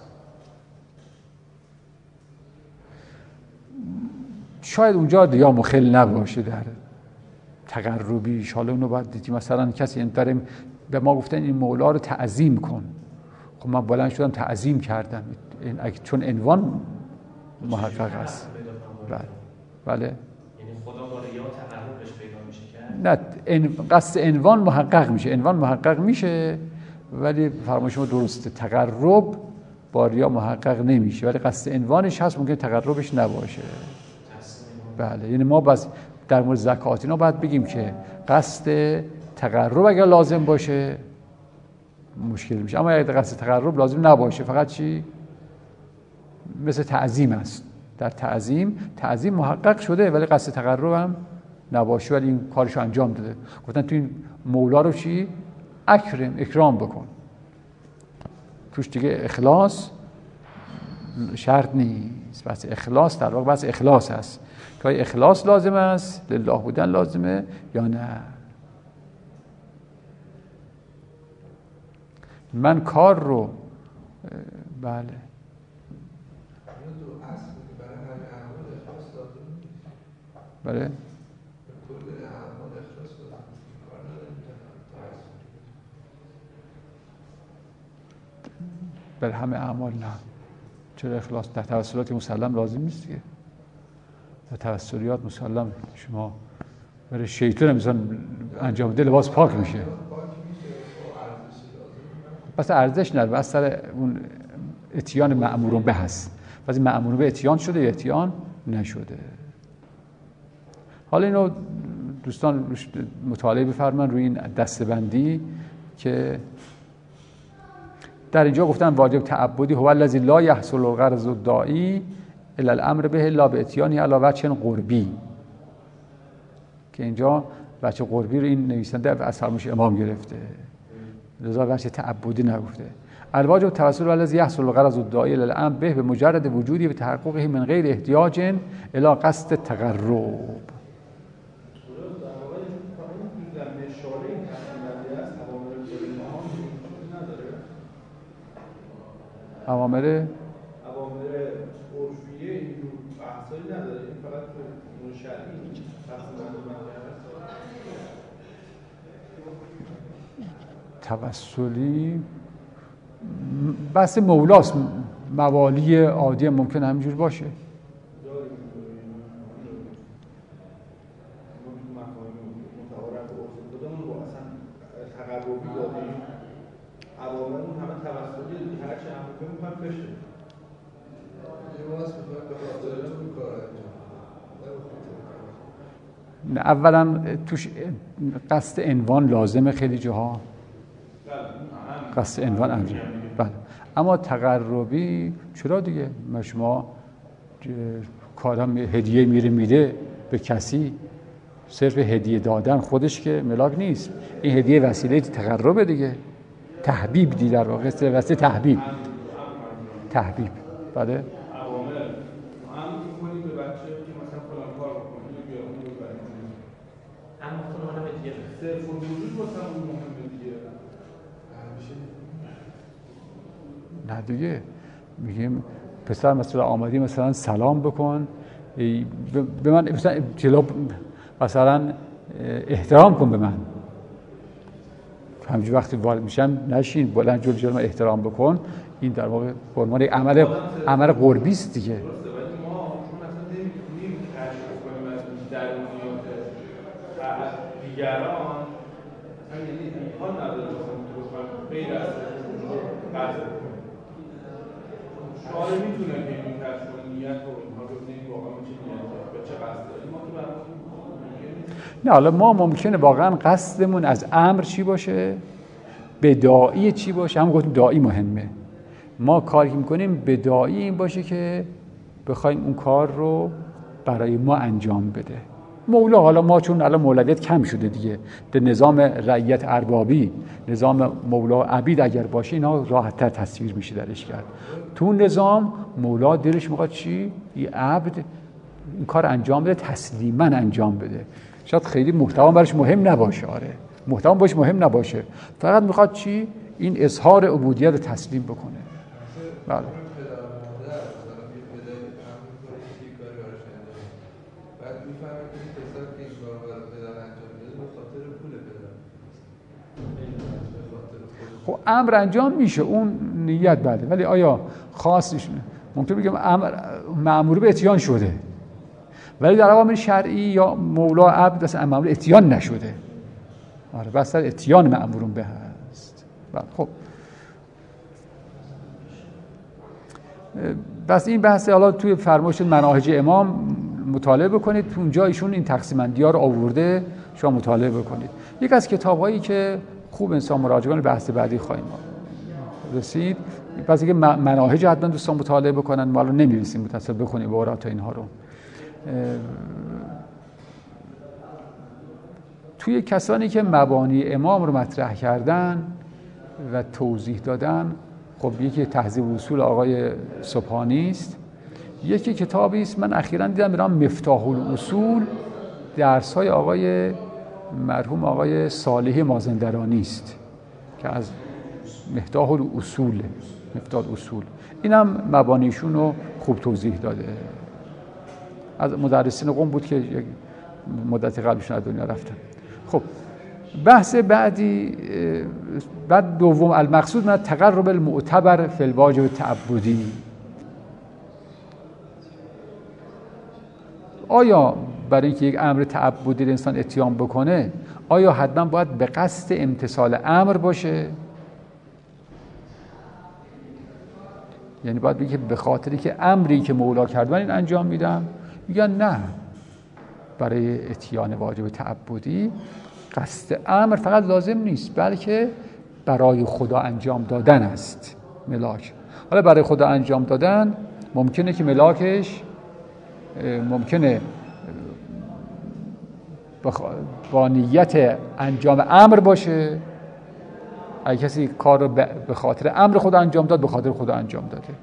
شاید اونجا دیگه مخل نباشه در تقربیش. حالا اونو باید دیدی مثلا کسی داریم به ما گفتن این مولا رو تعظیم کن، خب من بلند شدم تعظیم کردم، چون عنوان محقق است. بله بله. یعنی خدا با ریا تقربش پیدا میشه کرد؟ نه، قصد عنوان محقق میشه، عنوان محقق میشه، ولی فرمایش ما درسته، تقرب با ریا محقق نمیشه، ولی قصد عنوانش هست، ممکن تقربش نباشه. بله. یعنی ما بس در مورد زکات اینا باید بگیم که قصد تقرب اگر لازم باشه مشکل میشه، اما اگر قصد تقرب لازم نباشه، فقط چی؟ مثل تعظیم است. در تعظیم محقق شده ولی قصد تقرب هم نباشه، ولی این کارشو انجام داده. گفتن تو این مولا رو چی؟ اکرام بکن. توش دیگه اخلاص شرط نیست، بس اخلاص در واقع بس اخلاص هست که اخلاص لازم است، لله بودن لازمه یا نه. من کار رو بله بله بر همه اعمال نه. چرا اخلاص در توسلات مسلم لازم نیست دیگه؟ در توسلیات مسلم شما برای شیطان مثلا انجام بده لباس پاک میشه، بس ارزش نداره، بس سر اون اتیان مأمورون به هست، بعضی مأمورون به اتیان شده یا اتیان نشده. حالا اینو دوستان مطالعه بفرمایید روی این دسته‌بندی که در اینجا گفتن واجب تعبدی هو الذی لا یحصل الغرض الداعی الا الامر به لا باتیانی علی وجه قربی، که اینجا وجه قربی رو این نویسنده از فرمایش امام گرفته، لذا وجه تعبدی نگفته. الواجب التوسل الذی یحصل الغرض الداعی الی الامر به بمجرد وجودی و تحققه من غیر احتیاج الی قصد تقرب. اوامر عرفیه اینجور بحثایی نداره، این فقط امور شرعی توسلی بحث مولاست، موالی عادی ممکن همینجور باشه. اولا توش قصد عنوان لازمه خیلی جاها، قصد عنوان انجام بله، اما تقربی چرا دیگه؟ شما کارم هدیه میده به کسی، صرف هدیه دادن خودش که ملاک نیست، این هدیه وسیله تقربه دیگه، تحبیب دی در واقع، واسه تحبیب بله. نه دیگه میگیم پسر مثلا آمدی مثلا سلام بکن، به من مثلا احترام کن به من، همینجور وقتی وارد میشم نشین بلند جلو من احترام بکن، این در واقع فرمان عمل قربی است دیگه. دیگران یعنی امکان نداره غیر از شما میتونه که این کشف نیت و اینها رو ببینید واقعا چه نیتی به چه قصد داریم ما تو برای نه. حالا ما ممکنه واقعا قصدمون از امر چی باشه، بداعی چی باشه، هم گفتیم داعی مهمه، ما کاری که میکنیم بداعی این باشه که بخوایم اون کار رو برای ما انجام بده. مولا، حالا ما چون الان مولویت کم شده دیگه، به نظام رعیت اربابی، نظام مولا عبید اگر باشه اینا راحت‌تر تصویر میشه درش کرد. تو اون نظام مولا دلش میخواد چی؟ یه عبد این کار انجام بده، تسلیما انجام بده. شاید خیلی محتوا براش مهم نباشه، آره محتوا براش مهم نباشه، فقط میخواد چی؟ این اظهار عبودیت رو تسلیم بکنه. بله. خب امر انجام میشه، اون نیت بله، ولی آیا خاصش ممکن بگم امر مأمور به اتیان شده ولی در عوامل شرعی یا مولا عبد اصلا مأمور اتیان نشده. آره بس در اتیان مأمورون به هست. خب بس این بحث حالا توی فرمایش مناهج امام مطالعه بکنید، تو اونجا ایشون این تقسیم بندی‌ها رو آورده، شما مطالعه بکنید. یک از کتاب‌هایی که خوب انسان مراجعه کنه، بحث بعدی خواهیم رسید. پس اینکه مناهج حتما دوستان مطالعه بکنن، ما الان نمی‌رسیم متصل بکنیم به اورات اینها رو. توی کسانی که مبانی امام رو مطرح کردن و توضیح دادن، خب یکی تهذیب اصول آقای سبحانی است، یکی کتابی است من اخیراً دیدم به نام مفتاح الاصول، درس‌های آقای مرحوم آقای صالحی مازندرانی است که از مفتاح الاصول، مفتاح الاصول اینم مبانیشون رو خوب توضیح داده. از مدرسین قم بود که یک مدت قبلشون از دنیا رفتن. خب بحث بعدی بعد دوم، المقصود من تقرب المعتبر فی الواجب التعبدی. آیا برای اینکه یک امر تعبدی انسان اتیان بکنه، آیا حتما باید به قصد امتثال امر باشه؟ یعنی باید بگه به خاطری که امری که مولا کرد من این انجام میدم؟ میگن نه، برای اتیان واجب تعبدی قصد امر فقط لازم نیست، بلکه برای خدا انجام دادن است ملاک. حالا برای خدا انجام دادن ممکنه که ملاکش ممکنه با نیت انجام امر باشه. اگه کسی کار رو به خاطر امر خدا انجام داد، به خاطر خدا انجام داده.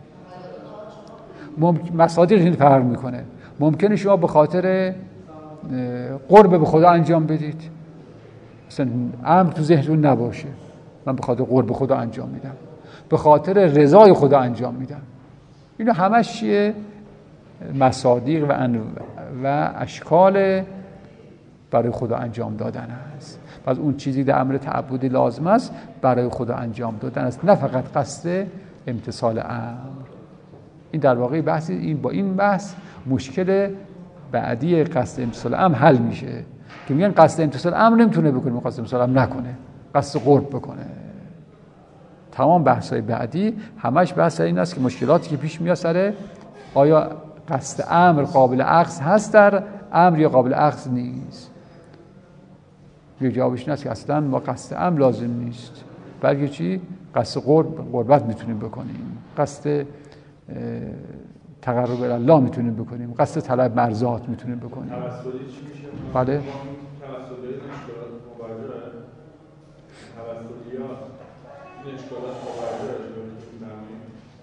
مصادیق این فرق میکنه. ممکنه شما به خاطر قرب به خدا انجام بدید، مثلا امر تو ذهنتون نباشه، من به خاطر قرب خدا انجام میدم، به خاطر رضای خدا انجام میدم. اینا همش چیه؟ مصادیق و اشکال برای خدا انجام دادن است. پس اون چیزی در امر تعبدی لازم است برای خدا انجام دادن است، نه فقط قصد امتثال امر. این در واقع بحث این با این بحث مشکل بعدی قصد امتثال امر حل میشه که میگن قصد امتثال امر نمیتونه بکنه، قصد امتثال امر نکنه، قصد قرب بکنه. تمام بحث‌های بعدی همش بحث این است که مشکلاتی که پیش میاد سر آیا قصد امر قابل اخذ هست در امر یا قابل اخذ نیست. یه جوابش این است که اصلا ما قصد امر لازم نیست، بلکه چی؟ قصد قربت میتونیم بکنیم، قصد تقرب الله میتونیم بکنیم، قصد طلب مرضات میتونیم بکنیم. توسلی چی میشه؟ بله. توسلی اشکالات مبرره. توسلیات این اشکالات مبرره شده نمی‌دونم.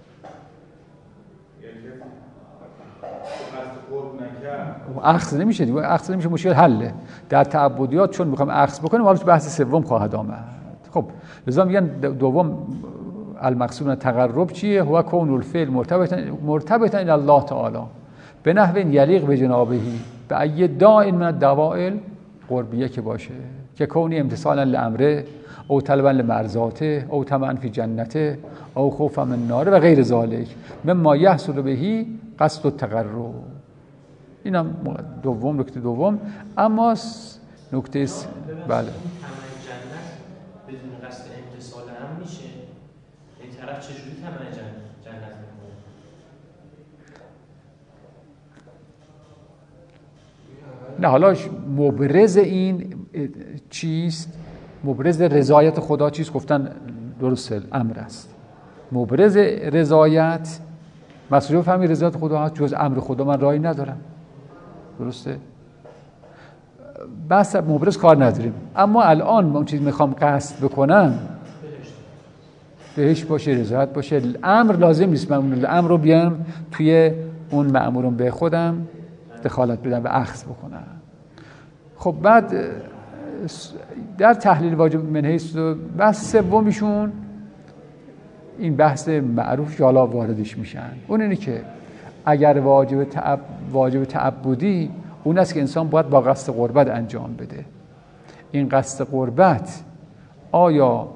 یعنی قصد قرب نکرد. اخذ نمیشه دیگه، اخذ نمیشه، مشکل حله. در تعبدیات چون میخوام اخذ بکنیم، حالا تو بحث سوم خواهد آمد. خب لذا میگن دوم المقصود من تقرب چیه؟ هو کون الفعل مرتبطا الی الله تعالی به نحو یلیق به جنابهی به ای داء من الدوائل قربیه که باشه، که کونی امتثالا لامره او طلبا لمرضاته او طمعا فی جنته او خوفا من النار و غیر ذلک مما یحصل بهی قصد التقرب. اینم دوم، نکته دوم. اما نکته بله بدون قصد امتثال هم میشه، این طرف چجوری طمع جنت میکنه؟ نه حالا مبرز این چیست؟ مبرز رضایت خدا چیست؟ گفتن درسته امر است. مبرز رضایت، مسئول فهمی رضایت خدا هست، جز امر خدا من راهی ندارم. درسته؟ بس مبرز کار نداریم. اما الان من اون چیزی میخوام قصد بکنم بهش باشه، رضایت باشه. امر لازم نیست من اون امر رو بیام توی اون مأمورم به خودم دخالت بدم و اخذ بکنم. خب بعد در تحلیل واجب منهی بحث سومیشون این بحث معروف که حالا واردش میشن، اون اینه که اگر واجب تعبدی اون است که انسان باید با قصد قربت انجام بده. این قصد قربت آیا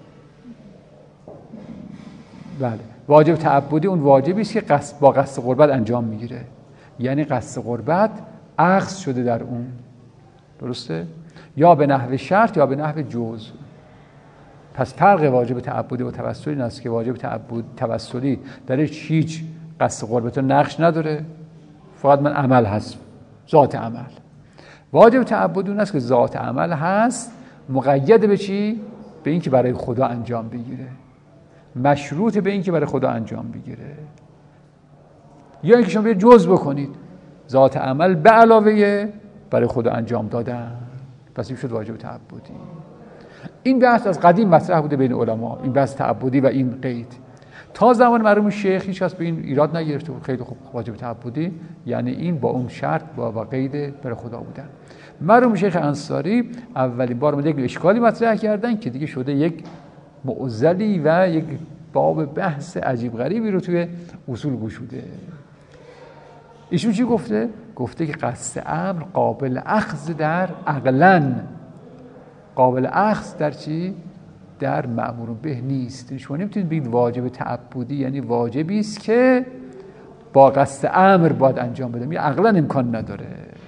بله واجب تعبدی اون واجبی است که با قصد قربت انجام میگیره، یعنی قصد قربت اخذ شده در اون. درسته؟ یا به نحو شرط یا به نحو جزء. پس فرق واجب تعبدی و توسلی این است که واجب توسلی درش هیچ قصد قربت نقش نداره، فقط من عمل هست، ذات عمل. واجب تعبدی اون است که ذات عمل هست، مقید به چی؟ به این که برای خدا انجام بگیره، مشروط به این که برای خدا انجام بگیره. یا اینکه شما بیاید جزء بکنید، ذات عمل به علاوه برای خدا انجام دادن، پس این شد واجب تعبدی. این بحث از قدیم مطرح بوده بین علما، این بحث تعبدی و این قید. تا زمان مرحوم شیخ هیچ کس به این ایراد نگرفته بود. خیلی خوب، واجب تعبدی یعنی این با اون شرط با قید برای خدا بودن. مرحوم شیخ انصاری اولین بار یک اشکالی مطرح کردن که دیگه شده یک معضلی و یک باب بحث عجیب غریبی رو توی اصول گشوده. ایشون چی گفته؟ گفته که قصد امر قابل اخذ در عقلن، قابل اخذ در چی؟ در مأمور به نیست. شما نمیتونید بگید واجب تعبدی یعنی واجبی است که با قصد امر باید انجام بدم، یا عقلا امکان نداره.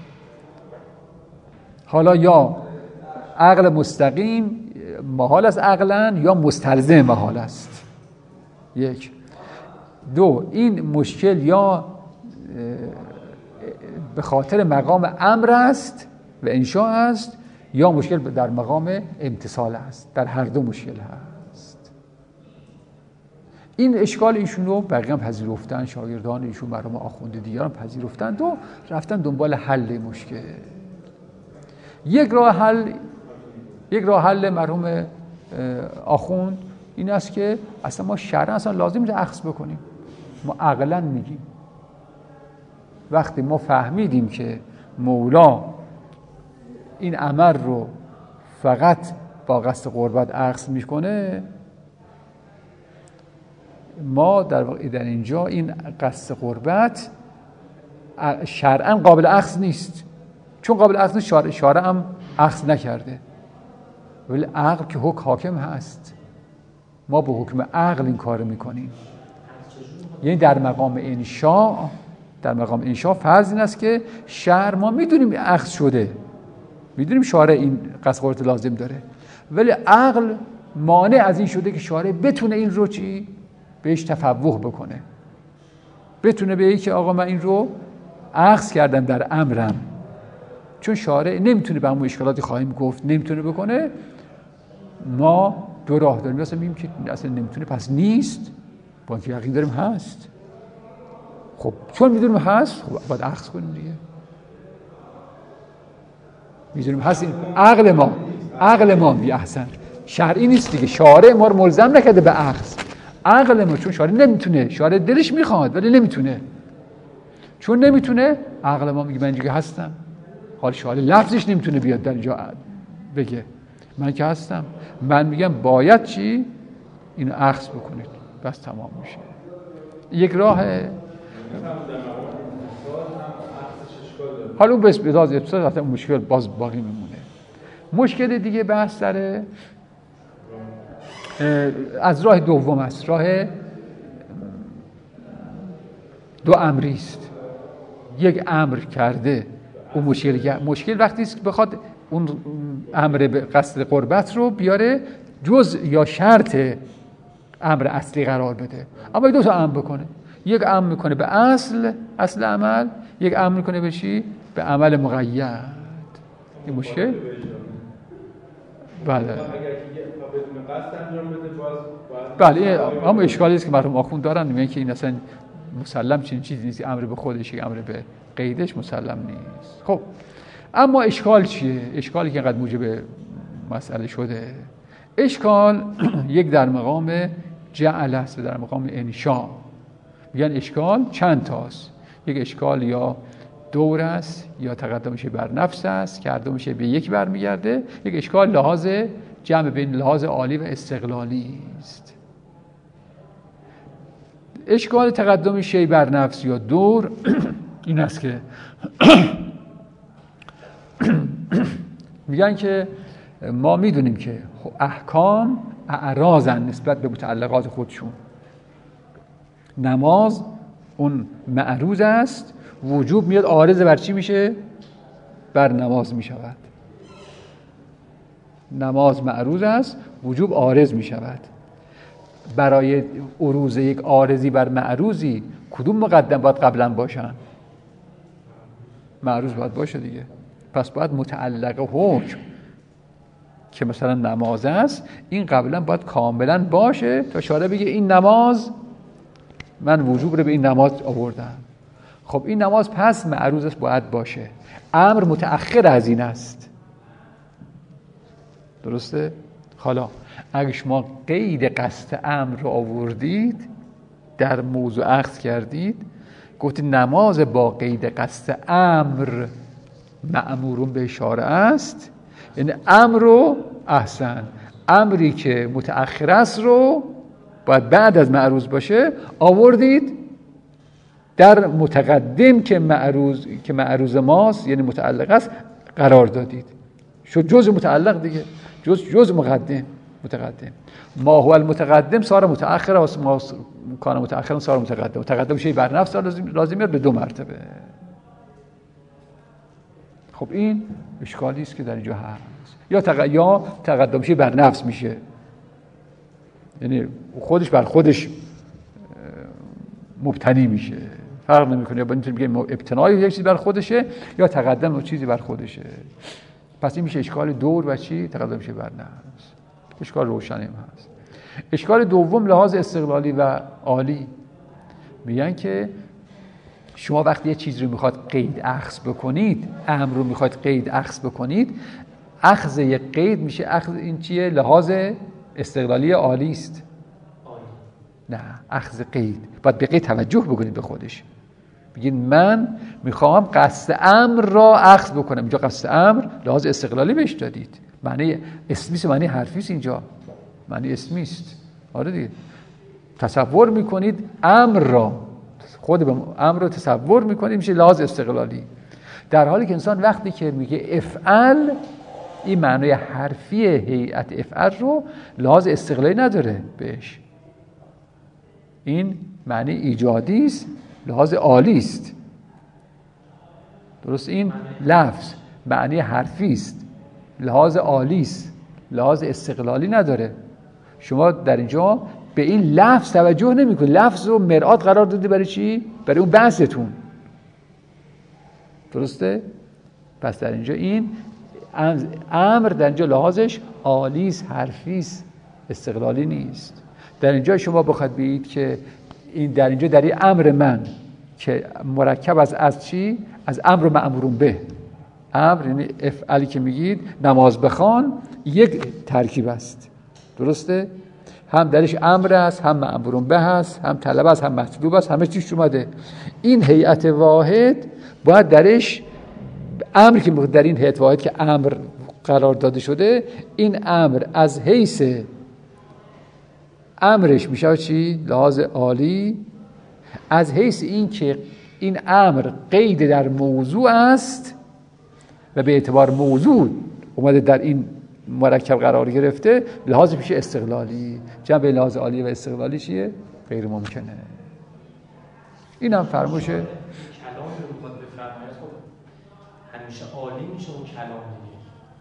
حالا یا عقل مستقیم محال است عقلا، یا مستلزم محال است. یک. دو، این مشکل یا به خاطر مقام امر است و انشاء است، یا مشکل در مقام امتثال است. در هر دو مشکل هست. این اشکال ایشون رو بقیه هم پذیرفتن، شاگردان ایشون مرحوم آخوند دیگران پذیرفتند و رفتن دنبال حل مشکل. یک راه حل مرحوم آخوند این است که اصلا ما شرعاً اصلا لازم نیست اخذ بکنیم، ما عقلاً میگیم وقتی ما فهمیدیم که مولا این عمل رو فقط با قصد قربت اخذ میکنه، ما در اینجا این قصد قربت شرعاً قابل اخذ نیست. چون قابل اخذ نیست شارع هم اخذ نکرده، ولی عقل که حاکم هست، ما به حکم عقل این کار میکنیم. یعنی در مقام انشاء فرض این است که شرع ما میدونیم اخذ شده، میدونیم شارع این قصد قربت لازم داره، ولی عقل مانع از این شده که شارع بتونه این رو چی؟ بهش تفوق بکنه، بتونه بگه که آقا من این رو اخذ کردم در امرم. چون شارع نمیتونه به همون اشکالاتی خواهیم گفت نمیتونه بکنه، ما دو راه داریم. مثلا میگیم که اصلا نمیتونه پس نیست، با اینکه یقین داریم هست. خب چون میدونیم هست، خب باید اخذ کنیم دیگه. میدونیم هست، این عقل ما بی احسن شرعی نیست دیگه، شارع ما رو ملزم نکرده به اخذ. عقل ما، چون شارع نمیتونه، شارع دلش میخواد ولی نمیتونه، چون نمیتونه عقل ما میگه من اینجا هستم. حال شارع لفظش نمیتونه بیاد در اینجا بگه من که هستم، من میگم باید چی؟ اینو اخذ بکنید، بس تمام میشه. یک راه حالا اون به ازاز ابتداء مشکل باز باقی میمونه. مشکل دیگه بحث داره از راه دوم است، راه دو امری است. یک امر کرده اون مشکل وقتی است که بخواد اون امر به قصد قربت رو بیاره جز یا شرط امر اصلی قرار بده، اما دو تا امر بکنه. یک امر میکنه به اصل عمل، یک امر میکنه به چی؟ به عمل مقید. این مشکل بله اگر که بدون قصد انجام بده بله هم اشکالی است که مرحوم آخوند دارن، میگن که این اصلا مسلم چنین چیزی نیست، امر به خودش امر به قیدش مسلم نیست. خب اما اشکال چیه؟ اشکالی که اینقدر موجب مسئله شده، اشکال یک در مقام جعل است و در مقام انشاء. میگن اشکال چند تاست، یک اشکال یا دور است یا تقدمش بر نفس است که هر دو میشه به یک برمیگرده، یک اشکال لحاظ جمع بین لحاظ عالی و استقلالی است. اشکال تقدم شی بر نفس یا دور این است که میگن که ما میدونیم که احکام اعراضن نسبت به متعلقات خودشون. نماز اون معروض است، وجوب میاد عارض بر چی میشه؟ بر نماز میشود. نماز معروض است، وجوب عارض میشود. برای عروض یک عارضی بر معروضی کدوم مقدم باید قبلا باشن؟ معروض باید باشه دیگه. پس باید متعلق حکم که مثلا نماز است این قبلا باید کاملا باشه تا شارع بگه این نماز من وجوب رو به این نماز آوردم. خب این نماز پس معروض است، باید باشه. امر متأخر از این است. درسته؟ حالا اگه شما قید قصد امر رو آوردید در موضوع اخذ کردید، گفت نماز با قید قصد امر مأمورون به اشاره است، یعنی امر رو احسن امری که متأخر است رو باید بعد از معروض باشه آوردید در متقدم که معروض ماست یعنی متعلق است قرار دادید، شد جزء متعلق دیگه، جزء متقدم. ما هو المتقدم صار متأخر و ما کان متأخر صار متقدم. متقدم شی بر نفس لازم میاد به 2 مرتبه. خب این اشکالی است که در اینجا هست. یا تقدم شی بر نفس میشه، یعنی خودش بر خودش مبتنی میشه، فرق نمیکنه. یا بگیم ابتنای یک چیزی بر خودشه یا تقدم چیزی بر خودشه. پس این میشه اشکال دور و چی؟ تقدم شی بر نفس. اشکال روشنی هست. اشکال دوم لحاظ استقلالی و عالی. میگن که شما وقتی یه چیز رو میخواد قید اخذ بکنید، امر رو میخواد قید اخذ بکنید، اخذ یک قید میشه اخذ این چیه؟ لحاظ استقلالی عالی است. نه، اخذ قید باید به قید توجه بکنید به خودش. بگید من میخوام قصد امر را اخذ بکنم. اینجا قصد امر لحاظ استقلالی بهش دادید، معنی اسمی است، معنی حرفی است. اینجا معنی اسمی است. آره دیگه، تصور میکنید امر را، خود به امر رو تصور میکنید، میشه لحاظ استقلالی. در حالی که انسان وقتی که میگه افعل، این معنی حرفی هیئت افعل رو لحاظ استقلالی نداره بهش، این معنی ایجادی است، لحاظ عالی است. درست؟ این لفظ معنی حرفی است، لحاظ عالی است، لحاظ استقلالی نداره. شما در اینجا به این لفظ توجه نمی‌کنید، لفظ رو مرآت قرار دادی برای چی؟ برای اون بحثتون. درسته؟ پس در اینجا این امر در اینجا لحاظش عالی است، حرفی است، استقلالی نیست. در اینجا شما بخواید بگید که این در اینجا در این امر من که مرکب از چی؟ از امر و مأمورون به. امر یعنی افعلی که میگید نماز بخوان یک ترکیب است. درسته؟ هم درش امر است، هم مأمورون به است، هم طلب است، هم مطلوب است، همه چیز اومده. این هیئت واحد باید درش امر که در این هیئت واحد که امر قرار داده شده، این امر از حیث امرش میشه چی؟ لحاظ عالی، از حیث این که این امر قید در موضوع است و به اعتبار موضوع اومده در این مرکب قرار گرفته، لحاظ میشه استقلالی. جمع لحاظ عالی و استقلالی چیه؟ غیر ممکنه. این هم فرموشه کلامی رو میخواد بفرماید، خب همیشه عالی میشه اون کلام دیگه.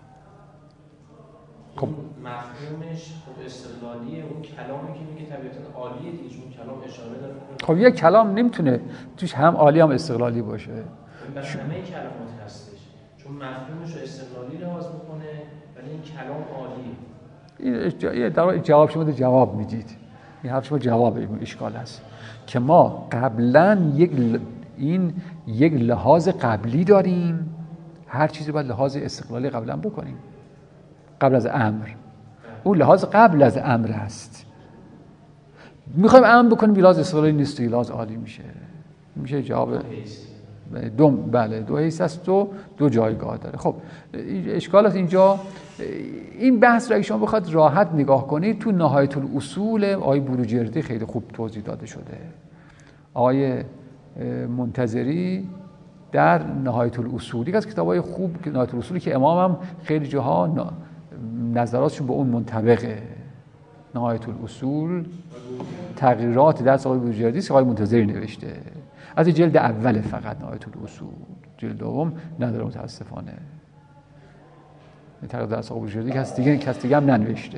خب مفهومش خب استقلالیه، اون کلامی که میگه طبیعتاً عالیه دیگه، چون کلام اشاره داره. خب یک کلام نمیتونه توش هم عالی هم استقلالی باشه. بس همه کلمات هستش، چون مفهومش رو استقلالی لحاظ میکنه، ولی این کلام عالیه. این در جواب شما جواب میدید. این حرف شما جواب این اشکال هست که ما قبلا یک لحاظ قبلی داریم. هر چیزی باید لحاظ استقلالی قبلا بکنیم، قبل از امر. اون لحاظ قبل از امر هست. میخوایم امر بکنیم لحاظ استقلالی نیست، لحاظ عالی میشه جواب بله دو حیث است و دو جایگاه داره. خب اشکالات اینجا این بحث رو اگه شما بخواد راحت نگاه کنید تو نهایت الاصول آقای بروجردی خیلی خوب توضیح داده شده. آقای منتظری در نهایت الاصول، یک از کتابای خوب که نهایت الاصولی که امام هم خیلی جاها نظراتشون به اون منطبقه. نهایت الاصول تغییرات درس آقای بروجردی است که آقای منتظری نوشته. از جلد اول فقط نهایت الاصول، جلد دوم نداره متاسفانه. تغییر درس آقای بروجردی کس دیگه هم ننوشته.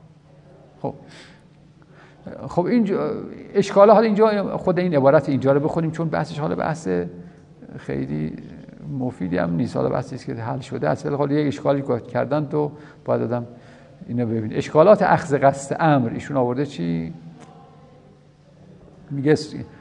خب اینجا اشکاله. حالا اینجا خود این عبارت اینجا رو بخونیم چون بحثش حالا بحث خیلی مفیدی هم نیست. حالا بحثی است که حل شده است. ولی یک اشکالی کردن تو باید آدم اینو ببین. اشکالات اخذ قصد امر ایشون آورده چی؟ میگه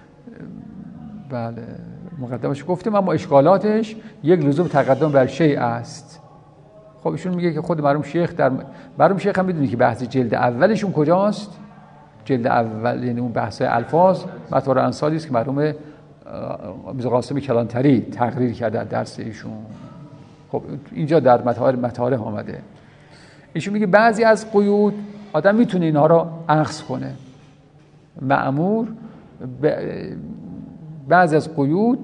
بله مقدمش گفتیم، اما اشکالاتش یک لزوم تقدم بر شیء است. خب ایشون میگه که خود مرحوم شیخ هم میدونی که بحث جلد اولشون کجاست؟ جلد اول یعنی اون بحث الفاظ مطالب انصاری است که مرحوم میرزا قاسم کلانتری تقریر کرده درس ایشون. خب اینجا در مطالب آمده. ایشون میگه بعضی از قیود آدم میتونه اینها رو اخذ کنه. مأمور بعضی از قیود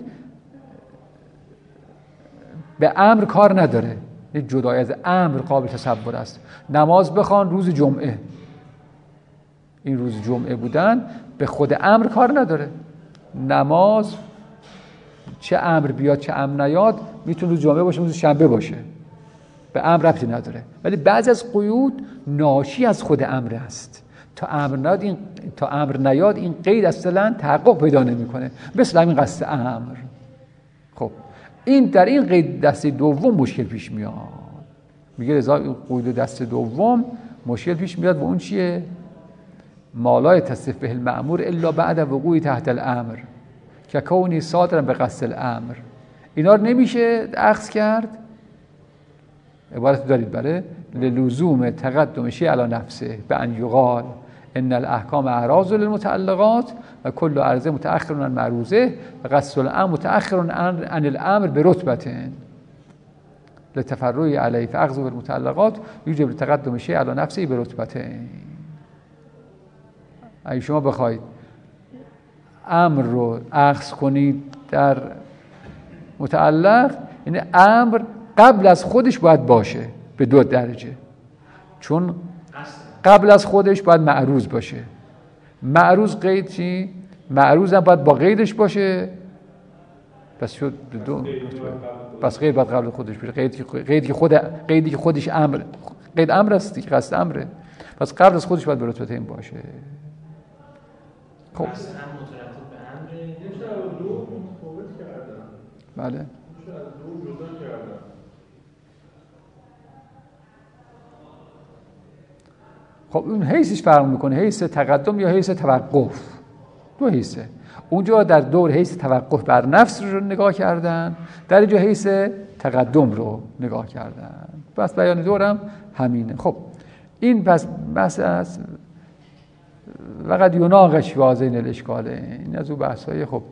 به امر کار نداره، یک جدای از امر قابل تصور است. نماز بخوان روز جمعه، این روز جمعه بودن به خود امر کار نداره. نماز چه امر بیاد چه امر نیاد میتونه روز جمعه باشه، روز شنبه باشه، به امر ربطی نداره. ولی بعضی از قیود ناشی از خود امر است. تا امر نیاد این قید اصلا تحقق پیدا نمیکنه، مثل همین قصد امر. خب این در این قید دسته دوم مشکل پیش میاد. میگه رضا این قید دسته دوم مشکل پیش میاد و اون چیه؟ ما لا یتصف به المأمور الا بعد وقوع تحت الامر که کونی صادرا به قصد الامر. اینا رو نمیشه اخذ کرد. عبارت دارید بله للزوم تقدم شیء علی نفسه به ان یقال ان الاحکام اعراض للمتعلقات و کل عرضه متأخر عن معروضه و قصد الامر متأخر عن الامر برتبه لتفرع علیه فاخذ بالمتعلقات یوجب تقدم شیء علی نفسه برتبه. اگه شما بخواید امر رو اخذ کنید در متعلق، یعنی امر قبل از خودش باید باشه به 2 درجه. چون قبل از خودش باید معروض باشه. معروض قید چی؟ معروض هم باید با قیدش باشه. پس شد 2. پس قید باید قبل خودش باشه. قیدی که خودش امر، قید امر است که قصد امره. پس قبل از خودش باید به رتبه این باشه. خب بله خب اون حیثش فرق میکنه، حیث تقدم یا حیث توقف. 2 حیثه. اونجا در دور حیث توقف بر نفس رو نگاه کردن، در اینجا حیث تقدم رو نگاه کردن. بس بیان دورم همینه. خب این بس از وقد یناقش واضحین الاشکاله. این از اون بحث‌های خب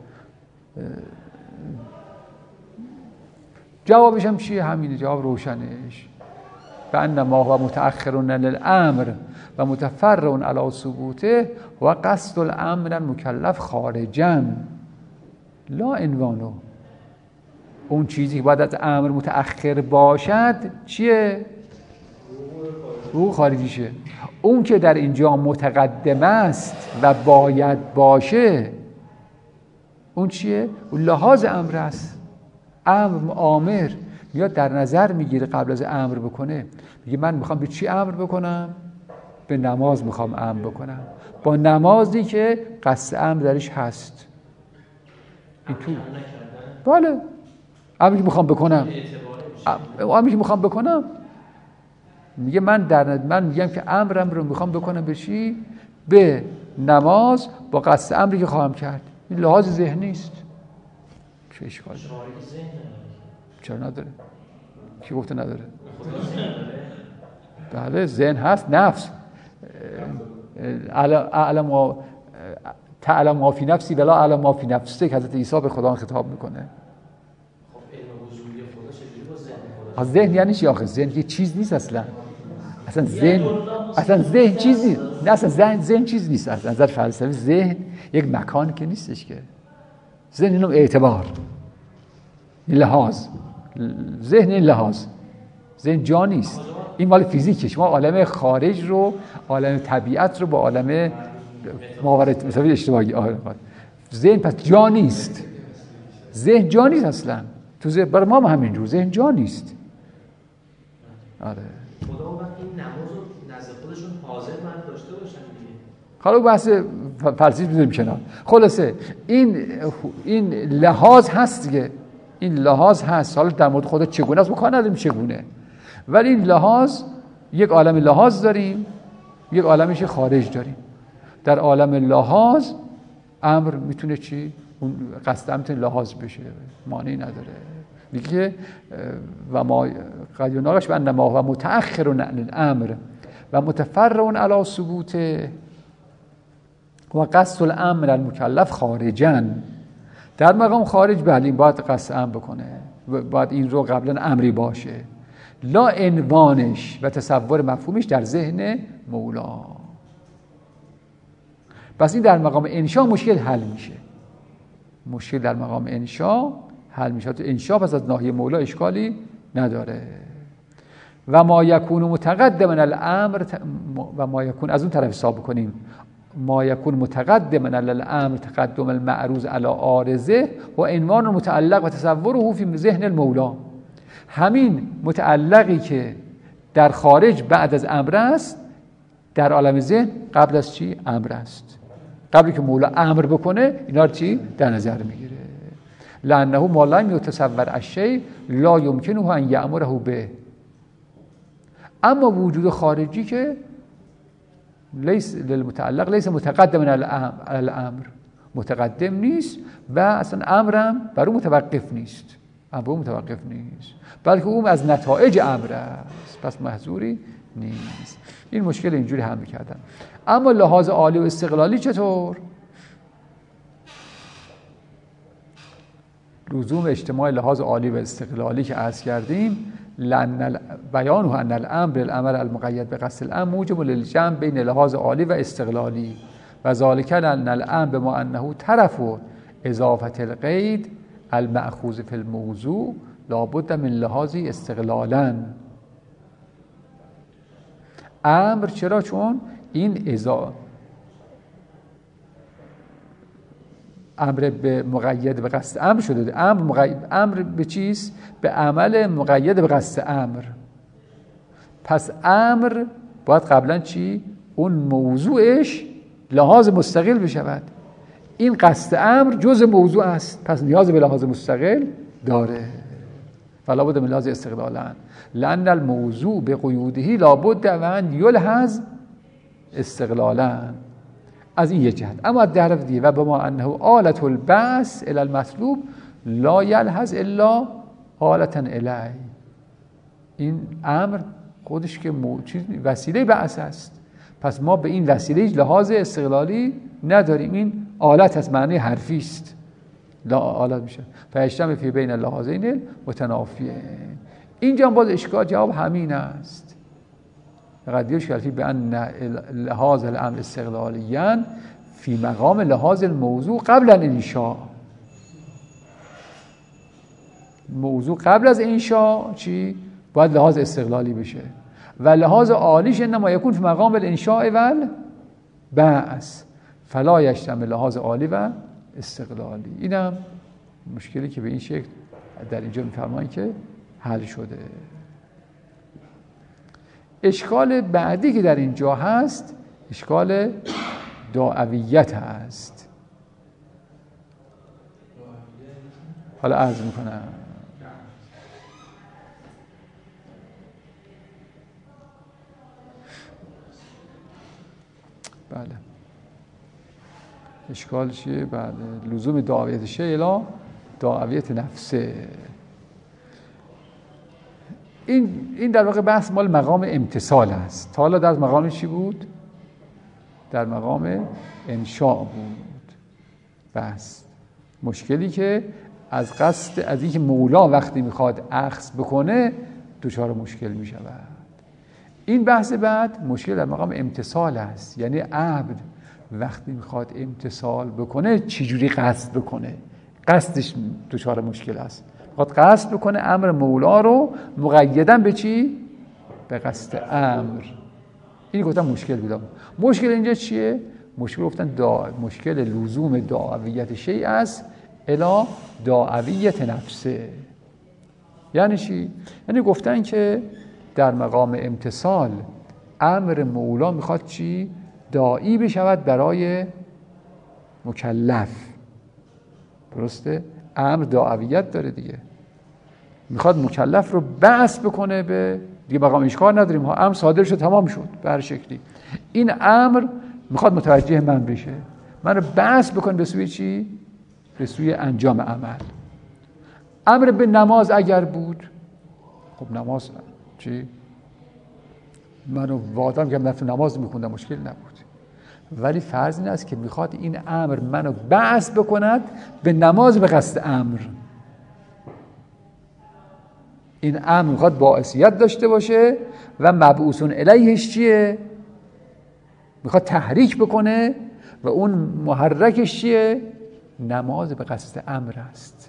جوابش هم چیه؟ همینه. جواب روشنش فانما هو متأخر عن الامر و متفرع علی ثبوته و قصد الامر مکلف خارجا لا عنوانه. اون چیزی که باید از امر متأخر باشد چیه؟ حقوق خارجیشه. اون که در اینجا متقدم است و باید باشه اون چیه؟ اون لحاظ امر است. امر میاد در نظر میگیره قبل از امر بکنه، میگه من میخوام به چی امر بکنم؟ به نماز میخوام امر بکنم، با نمازی که قصد امر درش هست. این تو بله امری که میخوام بکنم، امری که میخوام بکنم میگه من میگم که امرم رو میخوام بکنم به چی؟ به نماز با قصد امری که خواهم کرد. این لحاظ ذهنی است. چه اشکالی چرا نداره؟ کی گفته نداره؟ بله ذهن هست، نفس. تعلم ما فی نفسی ولا اعلم ما فی نفسک که حضرت عیسی به خدا خطاب میکنه. خب علم وجودی خدا چجوری با ذهن خدا؟ ذهن یعنی چی آخه؟ ذهن یه چیز نیست اصلا ذهن چیز نیست. نه اصلا ذهن چیز نیست. از نظر فلسفی ذهن یک مکان که نیستش که. ذهن اینو اعتبار، لحاظ. ذهن این لحاظ. ذهن جا نیست. این مال فیزیکه. شما عالم خارج رو، عالم طبیعت رو با عالم ماورای مساوی اشتباهی ذهن پس جا نیست. ذهن جا نیست اصلا. تو ذهن برای ما همینجور ذهن جا نیست. آره. خدا وقتی این نماز رو نزد خودشون حاضر من داشته باشن دیگه. حالا بحث فلسفی بذاریم کنار. خلاصه این لحاظ هست دیگه. این لحاظ هست. حالا در مورد خدا چگونه است کار نداریم چگونه. ولی این لحاظ، یک عالم لحاظ داریم، یک عالمش خارج داریم. در عالم لحاظ امر میتونه چی؟ اون قصد امر میتونه لحاظ بشه، معنی نداره. میگه و ما قد یناقش بان ما و متأخر عن الامر و متفرع علی ثبوته و قصد الامر المکلف خارجا. در مقام خارج بله این باید قصد امر بکنه، باید این رو قبلا امری باشه، لا عنوانش و تصور مفهومش در ذهن مولا. پس این در مقام انشا مشکل حل میشه. مشکل در مقام انشا حل میشه. تو انشا پس از ناحیه مولا اشکالی نداره. و ما یکون متقدما الامر و ما یکون از اون طرف حساب کنیم. ما یکون متقدما الامر تقدم المعروض علی عارضه و عنوان متعلق و تصوره فی ذهن المولا. همین متعلقی که در خارج بعد از امر است، در عالم ذهن قبل از چی؟ امر است. قبلی که مولا امر بکنه اینا رو چی؟ در نظر میگیره. لانه ما لم یتصور الشیء لا یمکنه ان یأمره به. اما وجود خارجی که لیس للمتعلق لیس متقدم علی الامر، متقدم نیست و اصلا امرم بر اون متوقف نیست. امر متوقف نیست بلکه اون از نتایج امر است، پس محظوری نیست. این مشکل اینجوری هم میکردن. اما لحاظ عالی و استقلالی چطور؟ لزوم اجتماع لحاظ عالی و استقلالی که عرض کردیم، لأن بیان ان الامر العمل المقید بقصد الامر موجب للجمع بین لحاظ عالی و استقلالی و ذلك ان الامر بما انه طرف اضافه القید المأخوذ فی الموضوع لابد من لحاظ استقلالا. امر چرا؟ چون این امر به مقید به قصد امر شده. امر به چیست؟ به عمل مقید به قصد امر. پس امر باید قبلا چی؟ اون موضوعش لحاظ مستقل بشود. این قصد امر جزء موضوع است، پس نیاز به لحاظ مستقل داره. فلا بد من لحاظ استقلالا لأن الموضوع به قیوده لا بد ان یلحظ استقلالا. از این یک جهت. اما در طرف دیگه و بما انه آلة البعث الی المطلوب لا یلحظ الا آلة الی. این امر خودش که وسیله بعث است، پس ما به این وسیله لحاظ استقلالی نداریم. این آلت از معنی حرفی است، لا آلت میشه فیجتمع فی بین اللحاظین متنافیین. اینجا باز اشکال جواب همین است. قد یشکل فی بان لحاظ الامر استقلالیاً فی مقام لحاظ الموضوع قبل الانشاء. موضوع قبل از انشاء چی؟ باید لحاظ استقلالی بشه و لحاظ عالیش انما یکون فی مقام الانشاء و البعث فلا یجتمع لحاظ عالی و استقلالی. اینم مشکلی که به این شکل در اینجا میفرمایند که حل شده. اشکال بعدی که در اینجا هست اشکال دعویت هست. حالا عرض میکنم. بله اشکال چیه؟ بله لزوم دعویت شیء الی دعویت نفسه. این در واقع بحث مال مقام امتثال است. تا حالا در مقام چی بود؟ در مقام انشاء بود. بس مشکلی که از اینکه مولا وقتی میخواد اخذ بکنه دچار مشکل میشود. این بحث بعد مشکل در مقام امتثال است، یعنی عبد وقتی میخواد امتثال بکنه چجوری قصد بکنه، قصدش دچار مشکل است. میخواد قصد بکنه امر مولا رو مقیداً به چی؟ به قصد امر. این گفتم مشکل بیدم. مشکل اینجا چیه؟ مشکل گفتن مشکل لزوم دعویت شیء است الی دعویت نفسه. یعنی چی؟ یعنی گفتن که در مقام امتثال امر مولا میخواد چی؟ داعی بشود برای مکلف. درسته؟ امر دعویت داره دیگه، میخواد مکلف رو بعث بکنه به دیگه مقام اشکال نداریم ها، امر صادر شد تمام شد به هر شکلی. این امر میخواد متوجه من بشه، من رو بعث بکنه به سوی چی؟ به سوی انجام عمل. امر به نماز اگر بود، خب نماز چی؟ منو وادام که من نماز میخوندم مشکل نبود، ولی فرض این است که میخواد این امر منو بعث بکند به نماز به قصد امر. این امر میخواد باعثیت داشته باشه و مبعوثون الیهش چیه؟ میخواد تحریک بکنه و اون محرکش چیه؟ نماز به قصد امر است.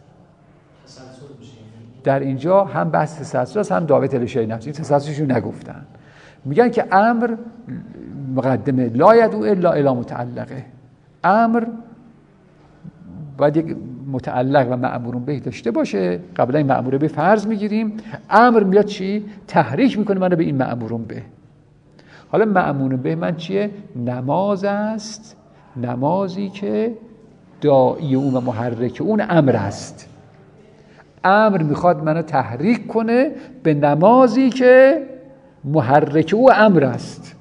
در اینجا هم بحث تسلسل است هم دعوت الی شیء نفسی. تسلسلشو نگفتن، میگن که امر مقدمه لا یدعو الا الی متعلقه. امر باید یک متعلق و مأمور به داشته باشه. قبلا این مأمور به فرض میگیریم، امر میاد چی؟ تحریک میکنه منو به این مأمور به. حالا مأمور به من چیه؟ نماز است، نمازی که داعی اون و محرک اون امر است. امر میخواد منو تحریک کنه به نمازی که محرک او امر است.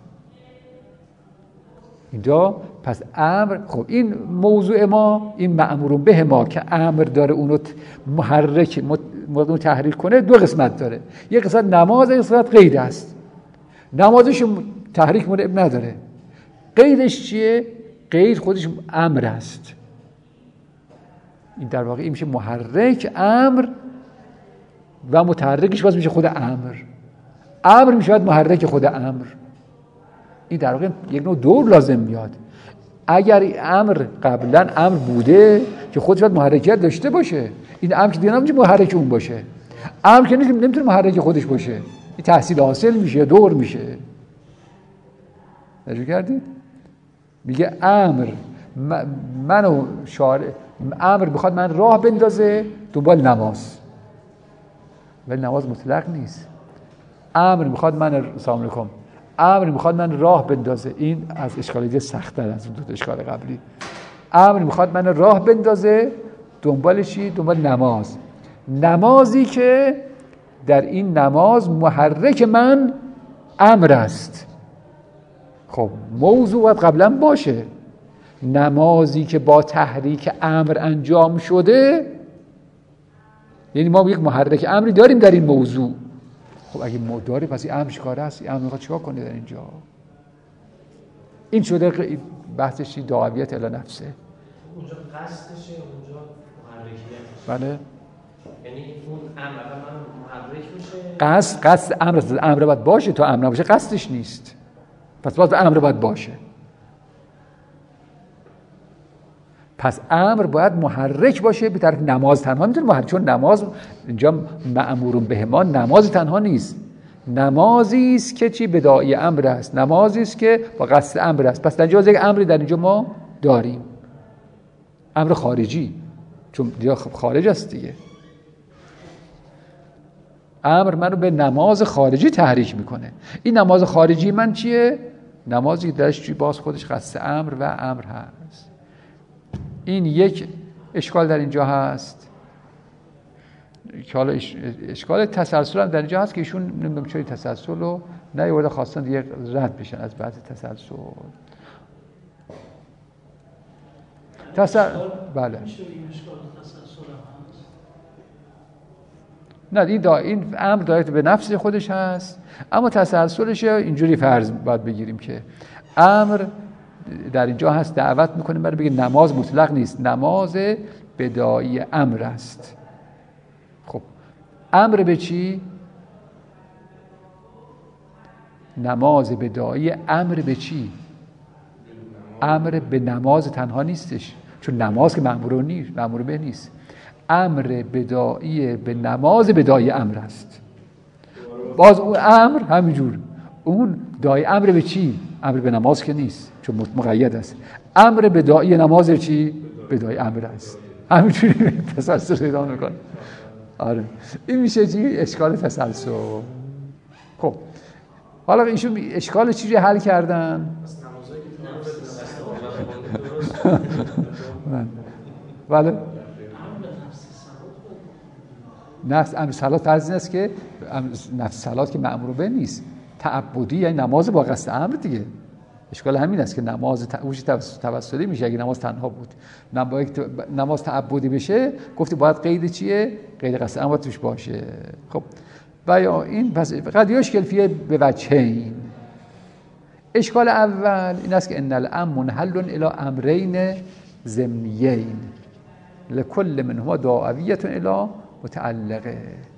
اینجا پس امر، خب این موضوع ما، این مأمور به ما که امر داره اونو محرک اونو تحریک کنه دو قسمت داره. یک قسمت نماز، یک قسمت قید است. نمازش تحریک مونب نداره. قیدش چیه؟ قید خودش امر است. این در واقع این میشه محرک امر و متحرکش باز میشه خود امر. امر میشه محرک خود امر. این در واقع یک نوع دور لازم میاد. اگر امر قبلا امر بوده که خودش باید محرکیت داشته باشه، این امر که دیگه نمیشه محرک اون باشه. امر که نمیتونه محرک خودش باشه، این تحصیل حاصل میشه، دور میشه. توجه کردید؟ میگه امر منو شارع، امر بخواد من راه بندازه دنبال نماز، ولی نماز مطلق نیست. امر میخواد من سلام علیکم، امر میخواد من راه بندازه. این از اشکالیت سخت‌تر از اون دو اشکال قبلی. امر میخواد من راه بندازه دنبال چی؟ دنبال نماز. نمازی که در این نماز محرک من امر است. خب موضوع باید قبلا باشه. نمازی که با تحریک امر انجام شده، یعنی ما یک محرک امری داریم در این موضوع. خب اگه ما داریم پس این امر چیکار است؟ این امر میخواد چیکار کنه در اینجا؟ این شده بحثش دعویت الی نفسه. اونجا قصدشه، اونجا محرکیتشه. بله. یعنی اون امر من محرک میشه. قصد امر باید باشه، تا امر نباشه قصدش نیست. پس باز امر باید باشه. پس امر باید محرک باشه به طرف نماز. تنها میتونه محرک، چون نماز اینجا مأمور به ما نماز تنها نیست، نمازی است که چی؟ بداعی امر است، نمازی است که با قصد امر است. پس در اینجا یک امری در اینجا ما داریم، امر خارجی، چون دیگه خارج است دیگه. امر منو به نماز خارجی تحریک میکنه. این نماز خارجی من چیه؟ نمازی که درش چی؟ باز خودش قصد امر و امر هست. این یک اشکال در اینجا هست که حالا اشکال تسلسل هم در اینجا هست که ایشون نمیدونم چرا تسلسل رو نیورده، خواستن دیگه رد بشن از بعض تسلسل. بله نه این امر دایره به نفس خودش هست، اما تسلسلش اینجوری فرض باید بگیریم که امر در اینجا هست دعوت میکنه برای بگه نماز مطلق نیست، نماز بداعی امر است. خب امر به چی؟ نماز بداعی امر به چی؟ امر به نماز تنها نیستش، چون نماز که مأمور به نیست. امر بداعی به نماز بداعی امر است. باز اون امر همینجور، اون داعی امر به چی؟ امر به نماز که نیست چون مقید است. امر بداعی نماز چی؟ بداعی امر است. همینجوری تسلسل پیدا میکنه. آره این میشه چی؟ اشکال تسلسل. خب حالا ایشون اشکال چیزی حل کردن؟ بله نفس امر صلات فرض این است که نفس صلات که مأمور به نیست، تعبدی یعنی نماز با قصد امر دیگه. اشکال همین است که نماز توسلی میشه اگه نماز تنها بود. نماز تعبدی بشه گفتی باید قید چیه؟ قید قصد امر توش باشه. خب و یا این پس قد اشکال فیه به وجهین. اشکال اول این است که ان الامر منحل الی امرین ضمنیین لكل منهما دعویه الی متعلقه.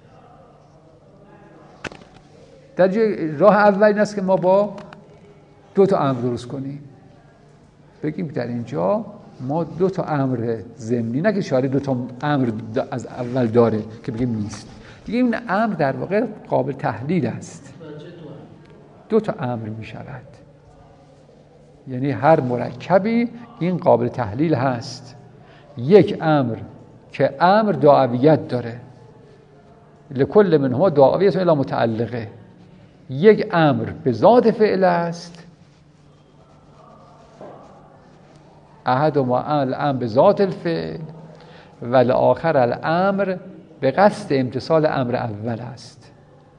در راه اول این است که ما با دو تا امر درست کنیم، بگیم در اینجا ما دو تا امر ضمنی، نه که شارع دو تا امر از اول داره که بگیم نیست دیگه، این امر در واقع قابل تحلیل است. دو تا امر می شود، یعنی هر مرکبی این قابل تحلیل هست. یک امر که امر دعویت داره، لکل منهما دعویت الی متعلقه. یک امر به ذات فعل است، احدهما الامر به ذات الفعل و الاخر الامر به قصد امتثال امر اول است.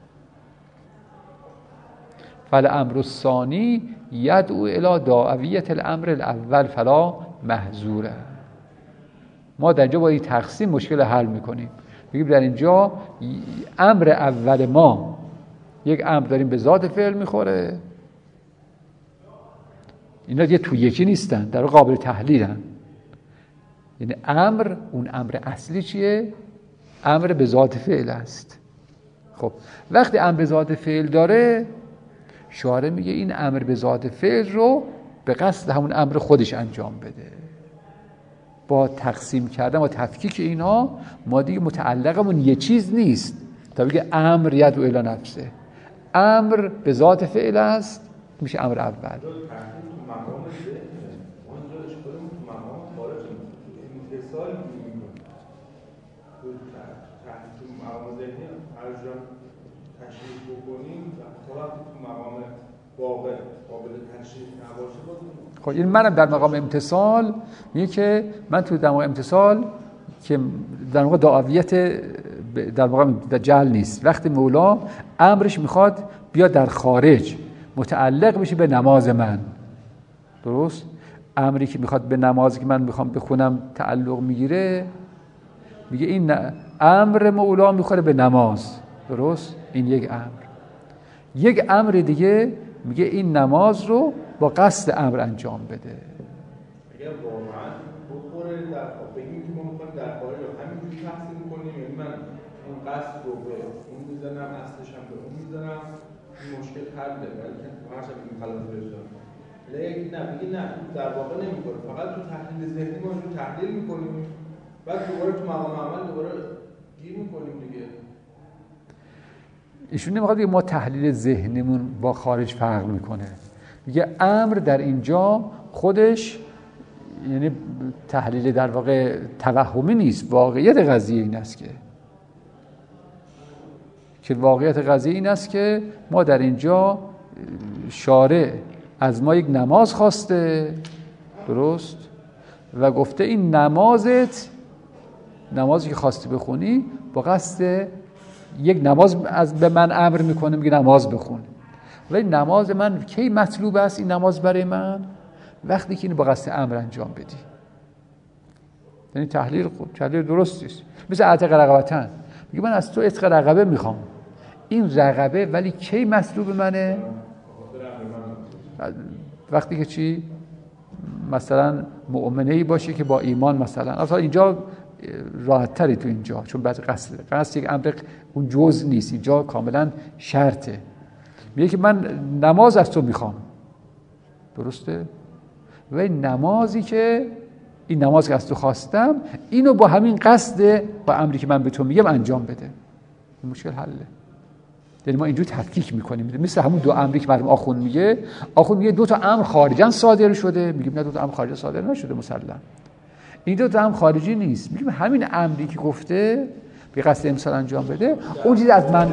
فالامر الثانی یدعو الی دعویت الامر الاول فلا محظوره. ما در اینجا با این تقسیم مشکل حل میکنیم، بگیم در اینجا امر اول ما یک امر داریم به ذات فعل میخوره، اینا دیگه تو یکی نیستن، در قابل تحلیلن. یعنی امر، اون امر اصلی چیه؟ امر به ذات فعل است. خب وقتی امر به ذات فعل داره، شارع میگه این امر به ذات فعل رو به قصد همون امر خودش انجام بده. با تقسیم کردن و تفکیک اینا ما دیگه متعلقمون یه چیز نیست تا بگه امر یدعو الی نفسه. امر به ذات فعل است، میشه امر اول. خب این منم در مقام امتثال میگه که من تو در مقام امتثال که در مقام دعویت در مقام جعل نیست. وقتی مولا امرش میخواد بیا در خارج متعلق بشه به نماز من، درست؟ امری که میخواد به نمازی که من میخوام بخونم تعلق میگیره، میگه این امر مولا میخوره به نماز، درست؟ این یک امر. یک امر دیگه میگه این نماز رو با قصد امر انجام بده. اگر واقعا بخوره در بگیم که ما میخوایم در خارج همینجوری تقسیم کنیم، یعنی من اون قصد رو به اون میزنم، اصلش هم به اون میزنم، این مشکل حله، ولی که هر شب این خلاص بشه. لیک نه میگه نه در واقع نمیکنه، فقط تو تحلیل ذهنی ما رو تحلیل میکنیم، بعد دوباره تو مقام عمل دوباره گیر میکنیم دیگه. ایشون نمیخواد ما تحلیل ذهنمون با خارج فرق میکنه. میگه امر در اینجا خودش یعنی تحلیل در واقع توهمی نیست، واقعیت قضیه این است که واقعیت قضیه این است که ما در اینجا شارع از ما یک نماز خواسته، درست؟ و گفته این نمازی که خواستی بخونی با قصد یک نماز از به من امر میکنه، میگه نماز بخون. ولی نماز من کی مطلوب است؟ این نماز برای من وقتی که اینو با قصد امر انجام بدی. یعنی تحلیل درستی است. مثل عتق رقبتن، میگه من از تو عتق رقبه میخوام. این رقبه ولی کی مطلوب منه؟ وقتی که چی؟ مثلا مؤمنه‌ای باشه که با ایمان، مثلا اصلا اینجا راحت تری تو اینجا، چون بعد قصد یک امر اون جزء نیست، اینجا کاملا شرطه. میگه که من نماز از تو میخوام، درسته؟ و این نمازی که این نماز که از تو خواستم، اینو با همین قصد با امری که من به تو میگم انجام بده. این مشکل حله. یعنی ما اینجوری تفکیک میکنیم، مثل همون دو امری که مرحوم آخوند میگه دو تا امر خارجاً صادر شده، میگیم نه دو تا امر خارجاً صادر نشده مسلم. این دو تا امر خارجی نیست، میگیم همین امری که گفته به قصد امسال انجام بده، اون چیز از من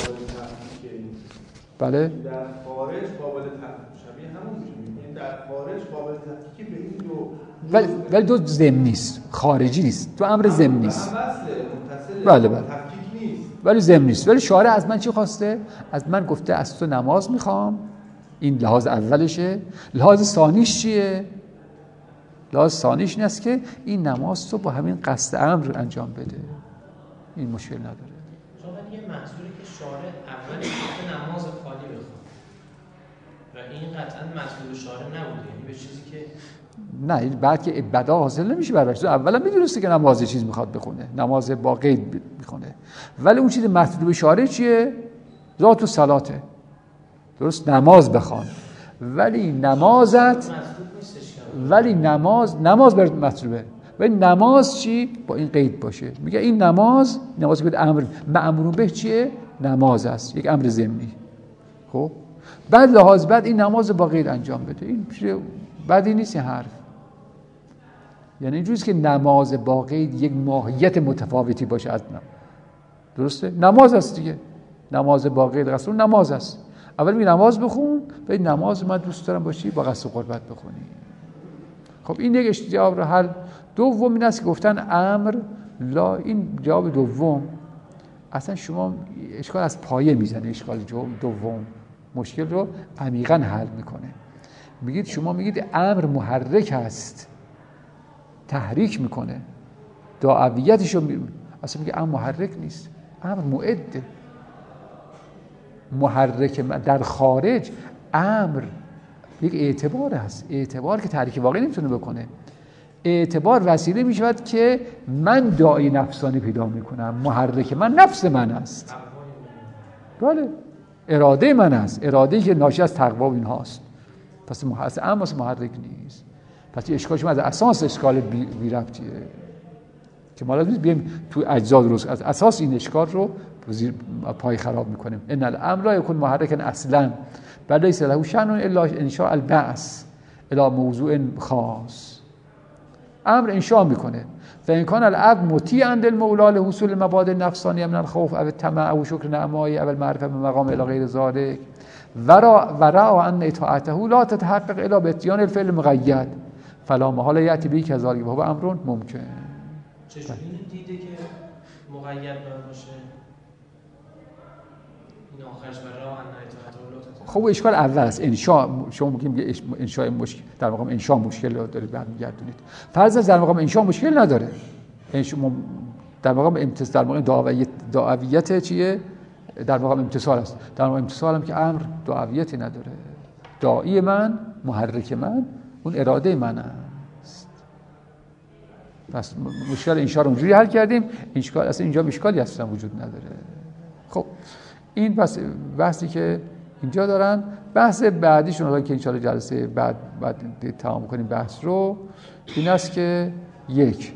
بله در خارج قابل شبیه همون میشه، در خارج قابل تفکیک به این دو ولی دو ضمنی است، خارجی نیست، تو امر ضمنی است. بله ولی ضمنی است. ولی شارع از من چی خواسته؟ از من گفته از تو نماز میخوام. این لحاظ اولشه. لحاظ ثانیش چیه؟ لحاظ ثانیش این است که این نماز تو با همین قصد امر انجام بده. این مشکل نداره. شما یه محصولی که شارع اول گفته نماز خالی بخوام و این قطعا مطلوب شارع نبوده، یعنی به چیزی که نه، بعد که ابدا حاصل نمیشه براش. اولا میدونسته که نماز چیز میخواد بخونه، نماز با قید میخونه، ولی اون چیز مطلوب شارع چیه؟ ذات و صلاته، درست؟ نماز بخوان، ولی نمازت ولی نماز بر مطلوبه، ولی نماز چی؟ با این قید باشه. میگه این نماز که امر مأمور به چیه؟ نماز است، یک امر ضمنی. خب بعد لحاظ بعد این نماز با قید انجام بده. این بدی نیست این حرف. یعنی اینجوریه که نماز با قید یک ماهیت متفاوتی باشه از درسته؟ نماز است دیگه. نماز با قید رسول نماز است. اول می نماز بخون و این نماز من دوست دارم باشی با قصد قربت بخونی. خب این یک اشتیاق رو حل. دوم این است که گفتن امر لا. این جواب دوم اصلا شما اشکال از پایه میزنه. اشکال دوم مشکل رو عمیقاً حل میکنه. میگید شما میگید امر محرک است، تحریک میکنه، داعیتشو اصلا میگه امر محرک نیست، امر معده. محرک در خارج امر یک اعتبار هست، اعتبار که تحریک واقعی نمیتونه بکنه. اعتبار وسیله میشود که من داعی نفسانی پیدا میکنم. محرک من نفس من است، بله، اراده من است، اراده‌ای که ناشی از تقوا و اینهاست. پس امر محرک نیست. پس اشکال شما از اساس اشکال بی ربطیه که ما لازم بیایم تو اجزا درست از اساس این اشکال رو زیر پای خراب میکنیم. ان الامر لا یکون محرکا اصلا بل لیس له شأن الا انشاء البعث الی موضوع خاص. امر انشاء میکنه و ان کان العبد مطیعا للمولا لحصول المبادئ النفسانیه من الخوف او الطمع او شکر نعمای او المعرفه بمقام الی غیر ذلک ورا ان اطاعته لا تتحقق الا باتيان الفعل المقید فلا محال یأتی به کذالک و هو امر ممکن. چجوری دیده که مقید باشه؟ این آخرش برای ان اطاعته. خب اشکال اول است انشاء. شما میگیم انشاء مشکل در مقام انشاء مشکل داره برمیگردونید. فرض از در مقام انشاء مشکل نداره. در مقام امتصال، در مقام دعویت چیه؟ در مقام امتصال است. در مقام امتصال هم که امر دعویتی نداره. داعی من، محرک من، اون اراده من است. پس مشکل انشاء رو اونجوری حل کردیم. اشکال اصلا اینجا اشکالی اصلا وجود نداره. خب این پس بحثی که اینجا دارن. بحث بعدیشون که انشاءالله جلسه بعد تمام کنیم بحث رو، این است که یک،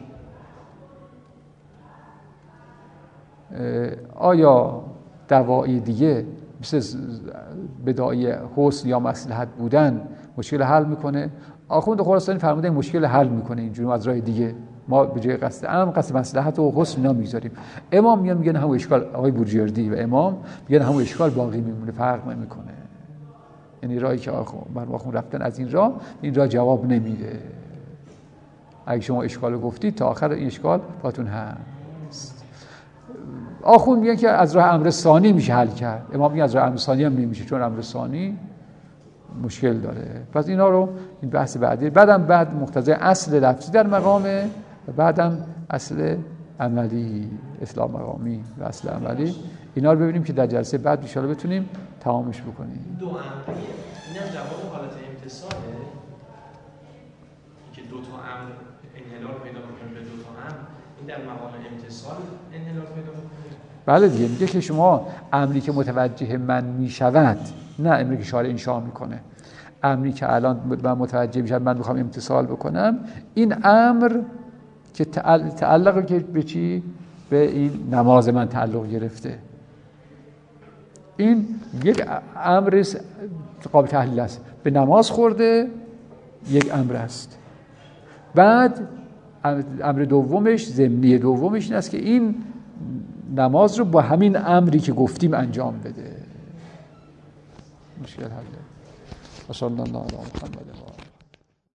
آیا دواعی دیگه مثل بداعی حسن یا مصلحت بودن مشکل حل میکنه؟ آخوند خراسانی فرمودن مشکل حل میکنه اینجوری از راه دیگه. ما به جای قصد امر قصد مصلحت و حسن اینا میذاریم. امام میگن همون اشکال، آقای بورجردی و امام میگن همون اشکال باقی میمونه، فرق نمیکنه. یعنی راهی که آخوند رفتن از این راه جواب نمیده. اگه شما اشکال رو گفتید تا آخر این اشکال باتون هست. آخوند میگن که از راه امر ثانی میشه حل کرد. امام میگن از راه امر ثانی هم نمیشه، چون امر ثانی مشکل داره. پس اینا رو این بحث بعد مقتضای اصل لفظی در مقام و بعدم اصل عملی، اصلاح مقامی و اصل عملی، اینا رو ببینیم که در جلسه بعد ان شاءالله بتونیم تمامش بکنیم. دو امری اینم جواب حالت امتصاله، اینکه دو تا امر انحلال پیدا می‌کنه به دو تا امر، این در مقام امتصال انحلال پیدا می‌کنه. بله دیگه، میگه که شما امری که متوجه من میشود، نه امری که شارع انشاء میکنه، امری که الان من متوجه میشم من میخوام امتصال بکنم، این امر که تعلق که به چی؟ به این نماز من تعلق گرفته، این یک امر قابل تحلیل است، به نماز خورده یک امر است. بعد امر دومش، ضمنی دومش این است که این نماز رو با همین امری که گفتیم انجام بده. مشکل حله. و صلی الله علی محمد.